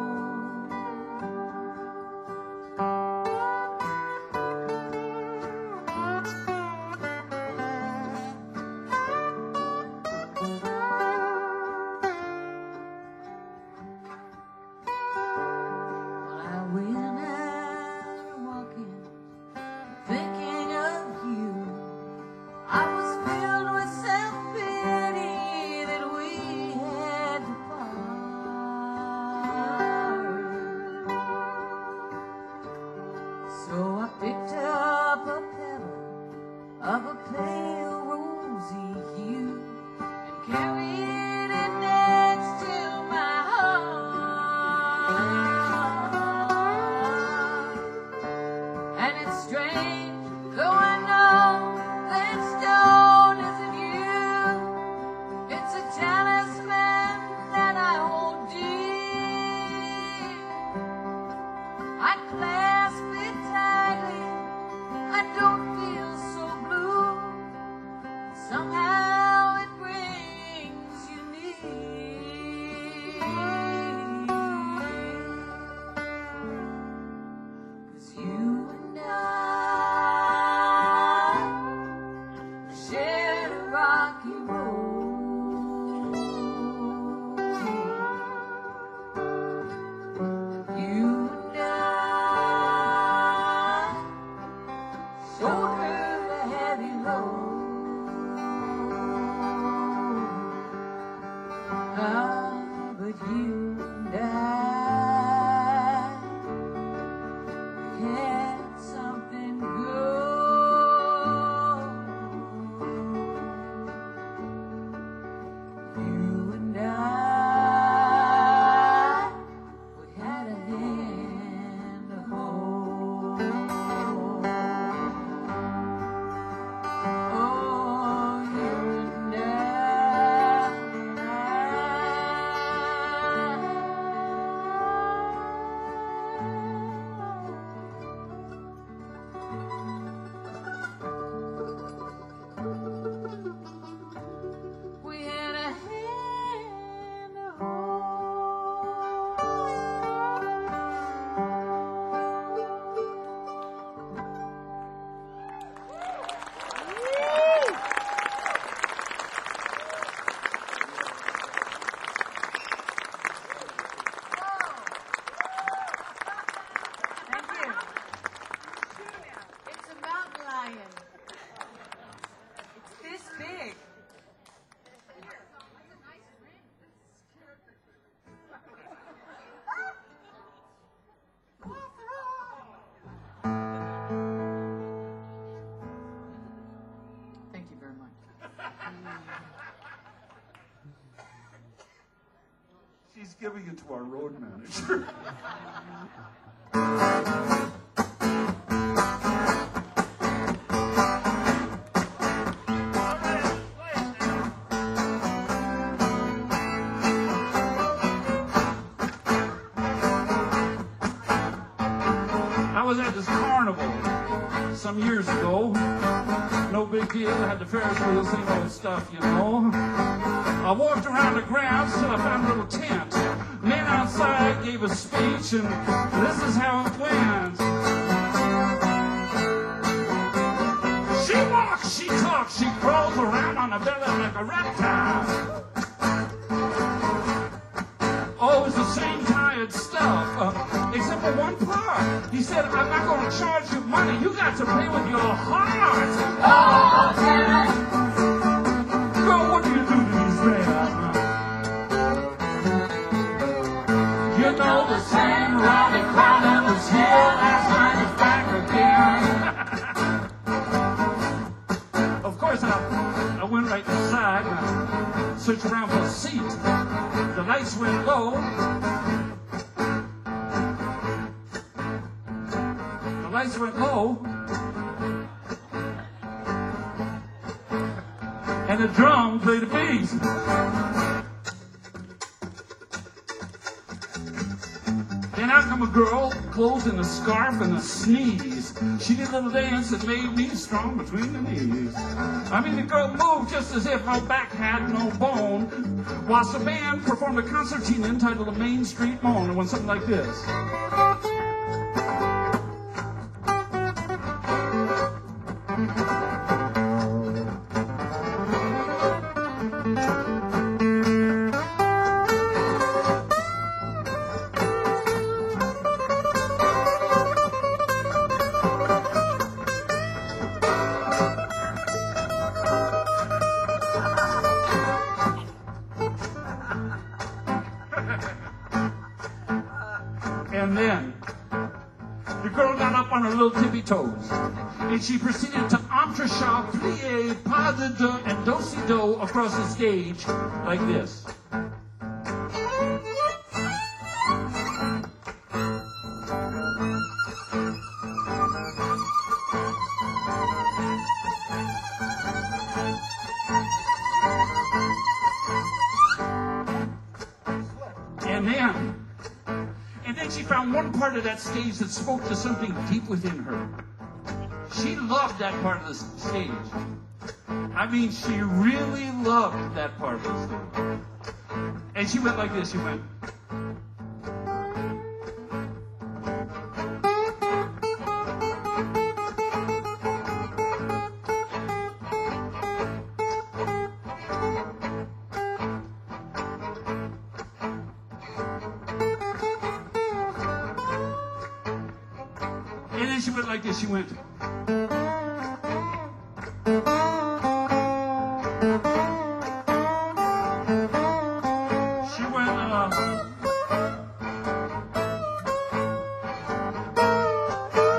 When I went out walking, thinking of you, I was filled with self-pity that we had to part. So I picked up a petal of a pale rosy hue and carried it next to my heart. And it's strange, though I know that stone isn't you, it's a talisman that I hold dear. I clasp it tightly, I don't feel so blue. Somehow it brings you near. had something good. You and I, we had a hand to hold. Oh, you and we had a hand to hold. Thank you. It's a mountain lion. It's this big. Thank you very much. She's giving it to our road manager. I was at this carnival some years ago. No big deal. I had the Ferris wheel, same old stuff, you know. I walked around the grounds till I found a little tent. Man outside gave a speech, and this is how it went. She walks, she talks, she crawls around on her belly like a reptile. Oh, it's the same tired stuff, uh, except for one part. He said, I'm not going to charge you money. You got to pay with your heart. Oh, damn it. Girl, what do you do to these men? You know the same rowdy crowd that was here last night is back again. Of course, I, I went right inside and I searched around for a seat. The lights went low. The lights went low. And the drum played a beat. Then out come a girl, clothed in a scarf and a sneeze. She did a little dance that made me strong between the knees. I mean, the girl moved just as if her back had no bone, whilst the band performed a concertina entitled "A Main Street Moan." It went something like this. And then the girl got up on her little tippy toes, and she proceeded to entrechat, plie, pas de deux, and do-si-do across the stage like this. And then And then she found one part of that stage that spoke to something deep within her. She loved that part of the stage. I mean, she really loved that part of the stage. And she went like this, she went. And then she went like this, she went. She went, uh,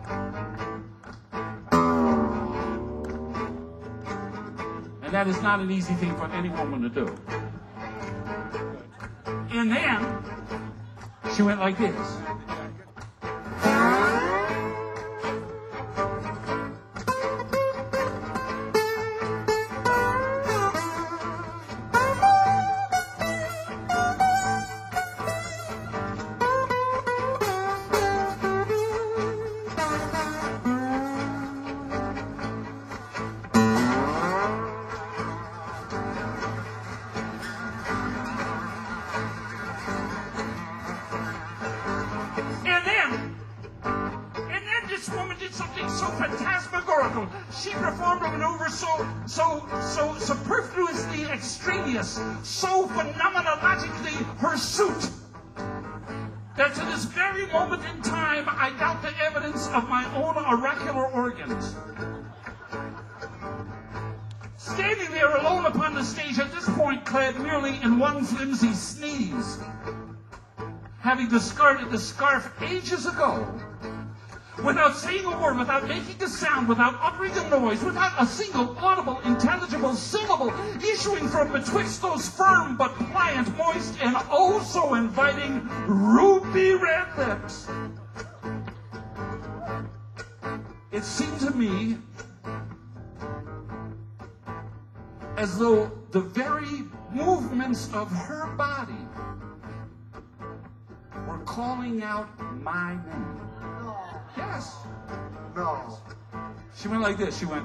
And that is not an easy thing for any woman to do. And then she went like this. She performed a maneuver so, so, so superfluously extraneous, so phenomenologically hirsute, that to this very moment in time, I doubt the evidence of my own oracular organs. Standing there alone upon the stage at this point, clad merely in one flimsy sneeze, having discarded the scarf ages ago, without saying a word, without making a sound, without uttering a noise, without a single audible, intelligible syllable issuing from betwixt those firm but pliant, moist, and oh so inviting ruby red lips. It seemed to me as though the very movements of her body were calling out my name. Yes. No. She went like this. She went.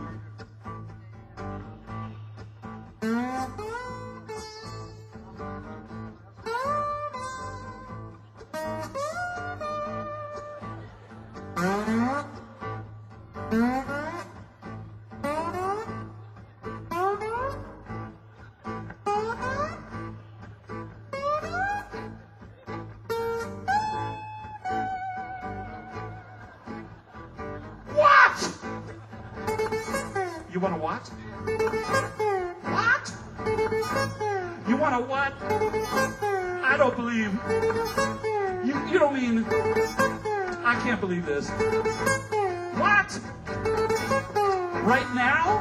You want a what? What? You want a what? I don't believe. You, you don't mean. I can't believe this. What? Right now?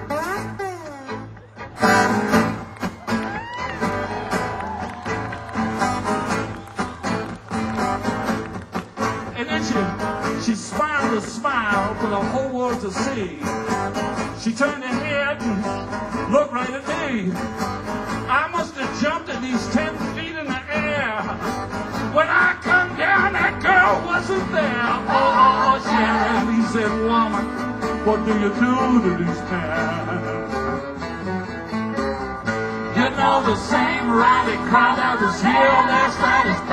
And then she, she smiled a smile for the whole world to see. She turned her head and looked right at me. I must have jumped at least ten feet in the air. When I come down, that girl wasn't there. Oh, Sharon, he said, woman, what do you do to these men? You know the same rowdy crowd that was here last night is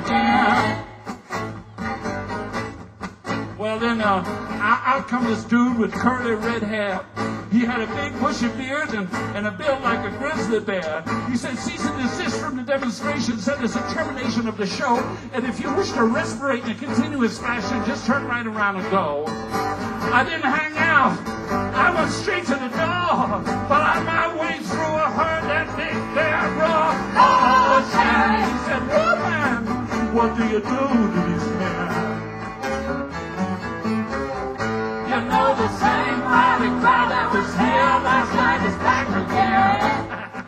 back again. Well, then uh, out come this dude with curly red hair. He had a big bushy beard and, and a build like a grizzly bear. He said, cease and desist from the demonstration, said it's a termination of the show, and if you wish to respirate in a continuous fashion, just turn right around and go. I didn't hang out. I went straight to the door, but on my way through, I heard that big bear roar. Oh, Shannon, he said, woman, what do you do to these men? You know the same rowdy crowd that was here last night is back again.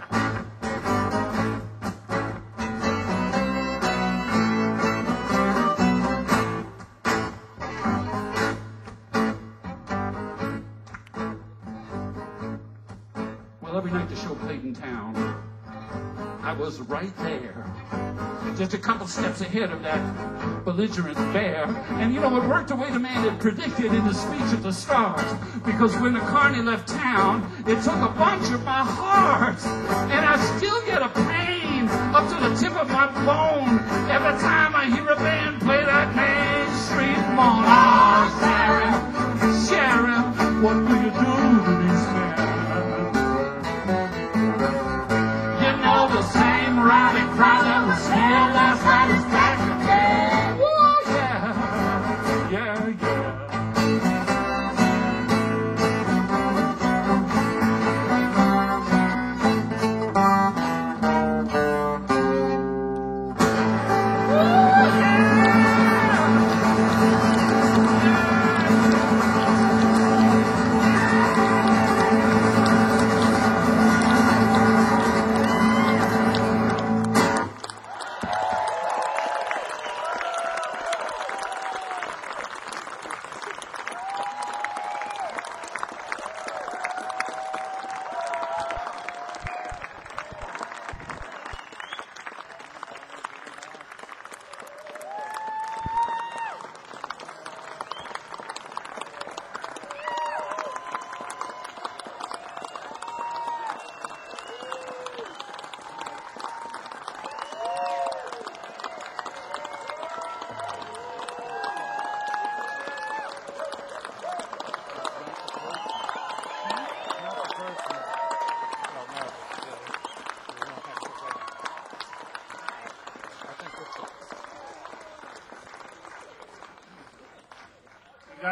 Well, every night the show played in town, I was right there, just a couple steps ahead of that belligerent bear. And you know, it worked the way the man had predicted in his speech at the start, because when the carny left town, it took a bunch of my heart, and I still get a pain up to the tip of my bone every time I hear a band play that Main Street moan. Oh, Sharon, Sharon, what do you do to these men? You know the same rowdy crowd that was here last night is back again. Woo, yeah, yeah, yeah. Woo, yeah.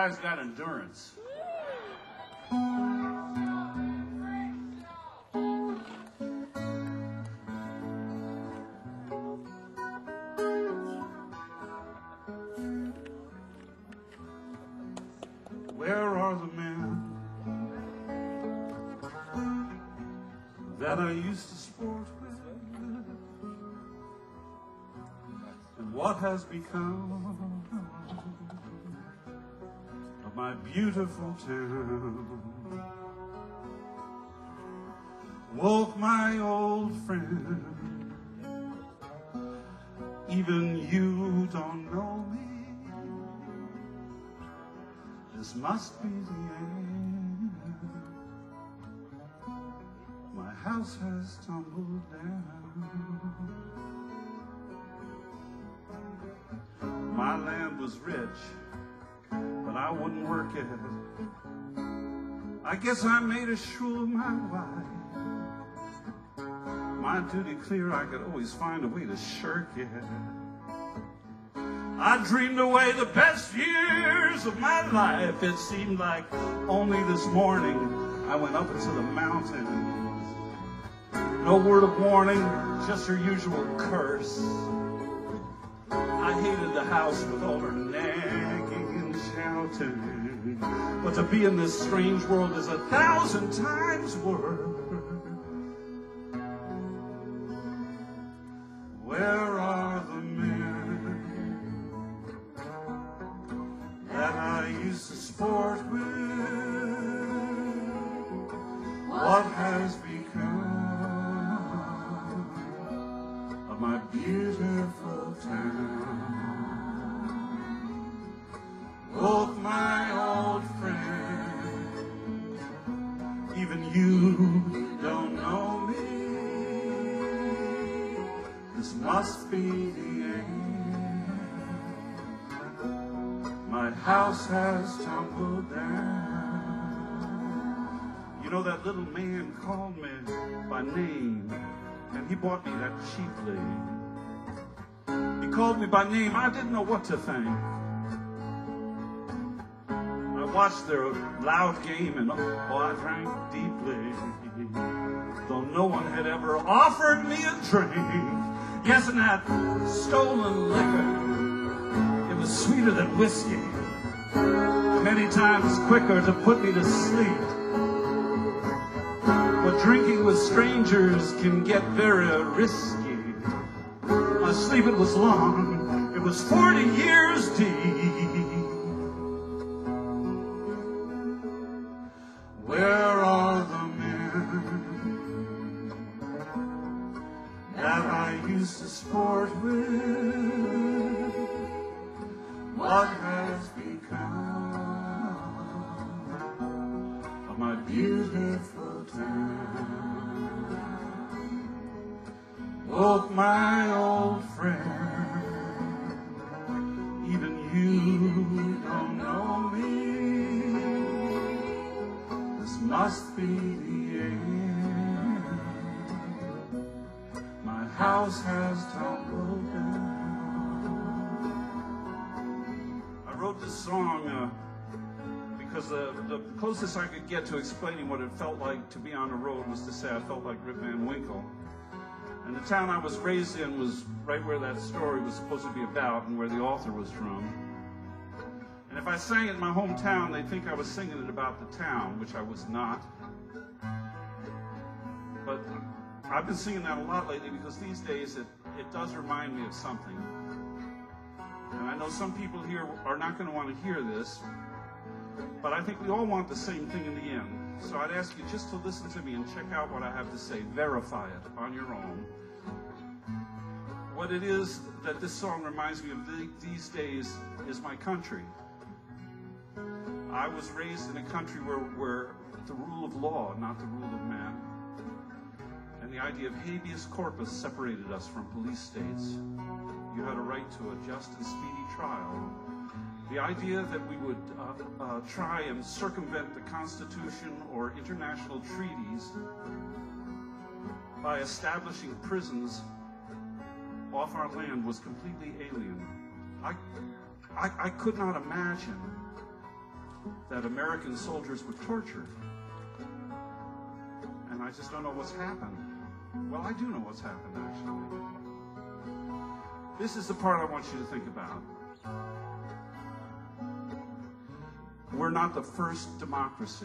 guy's got endurance. Where are the men that I used to sport with? And what has become of my beautiful town? Woke my old friend, even you don't know me. This must be the end. My house has tumbled down. My land was rich, but I wouldn't work it. I guess I made a shrew of my wife. My duty clear, I could always find a way to shirk it. I dreamed away the best years of my life. It seemed like only this morning I went up into the mountains. No word of warning, just her usual curse. I hated the house with all her nagging and shouting. But to be in this strange world is a thousand times worse. Where are the men that I used to sport with? What has become of my beautiful town? Both my old friends, even you don't know me. This must be the end. My house has tumbled down. You know, that little man called me by name, and he bought me that cheaply. He called me by name. I didn't know what to think. I watched their loud game, and oh, I drank deeply, though no one had ever offered me a drink. Yes, and that stolen liquor, it was sweeter than whiskey, many times quicker to put me to sleep. But drinking with strangers can get very risky. My sleep, it was long, it was forty years deep. Where are the men that I used to sport with? What has become of my beautiful town? Both my old friend, even you don't know me. This must be the end. My house has tumbled down. I wrote this song uh, because uh, the closest I could get to explaining what it felt like to be on the road was to say I felt like Rip Van Winkle. And the town I was raised in was right where that story was supposed to be about and where the author was from. And if I sang it in my hometown, they'd think I was singing it about the town, which I was not. But I've been singing that a lot lately because these days it, it does remind me of something. And I know some people here are not going to want to hear this, but I think we all want the same thing in the end. So I'd ask you just to listen to me and check out what I have to say. Verify it on your own. What it is that this song reminds me of the, these days is my country. I was raised in a country where, where the rule of law, not the rule of man, and the idea of habeas corpus separated us from police states. You had a right to a just and speedy trial. The idea that we would uh, uh, try and circumvent the Constitution or international treaties by establishing prisons off our land was completely alien. I, I, I could not imagine that American soldiers were tortured. And I just don't know what's happened. Well, I do know what's happened, actually. This is the part I want you to think about. We're not the first democracy.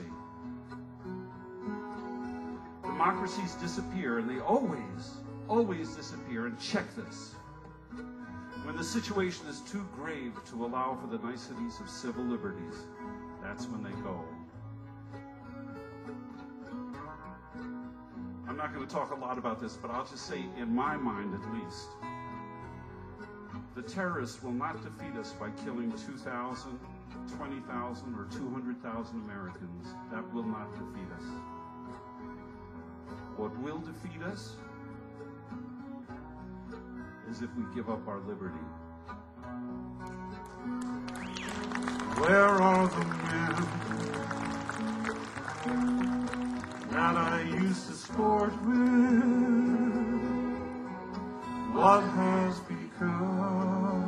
Democracies disappear, and they always, always disappear. And check this. When the situation is too grave to allow for the niceties of civil liberties, that's when they go. I'm not going to talk a lot about this, but I'll just say, in my mind at least, the terrorists will not defeat us by killing two thousand, twenty thousand, or two hundred thousand Americans. That will not defeat us. What will defeat us is if we give up our liberty. Where are the men that I used to sport with? What has become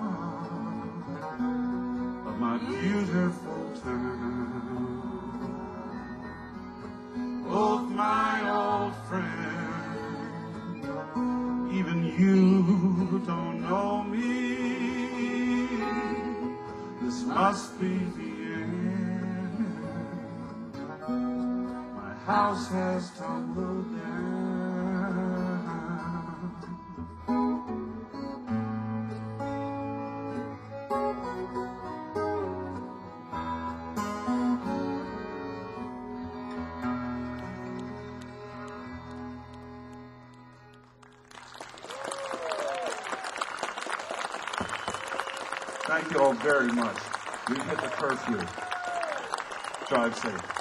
of my beautiful town? Both my old friends, even you don't know me. This must be the end. My house has tumbled down. Thank you all very much. We hit the curfew. Drive safe.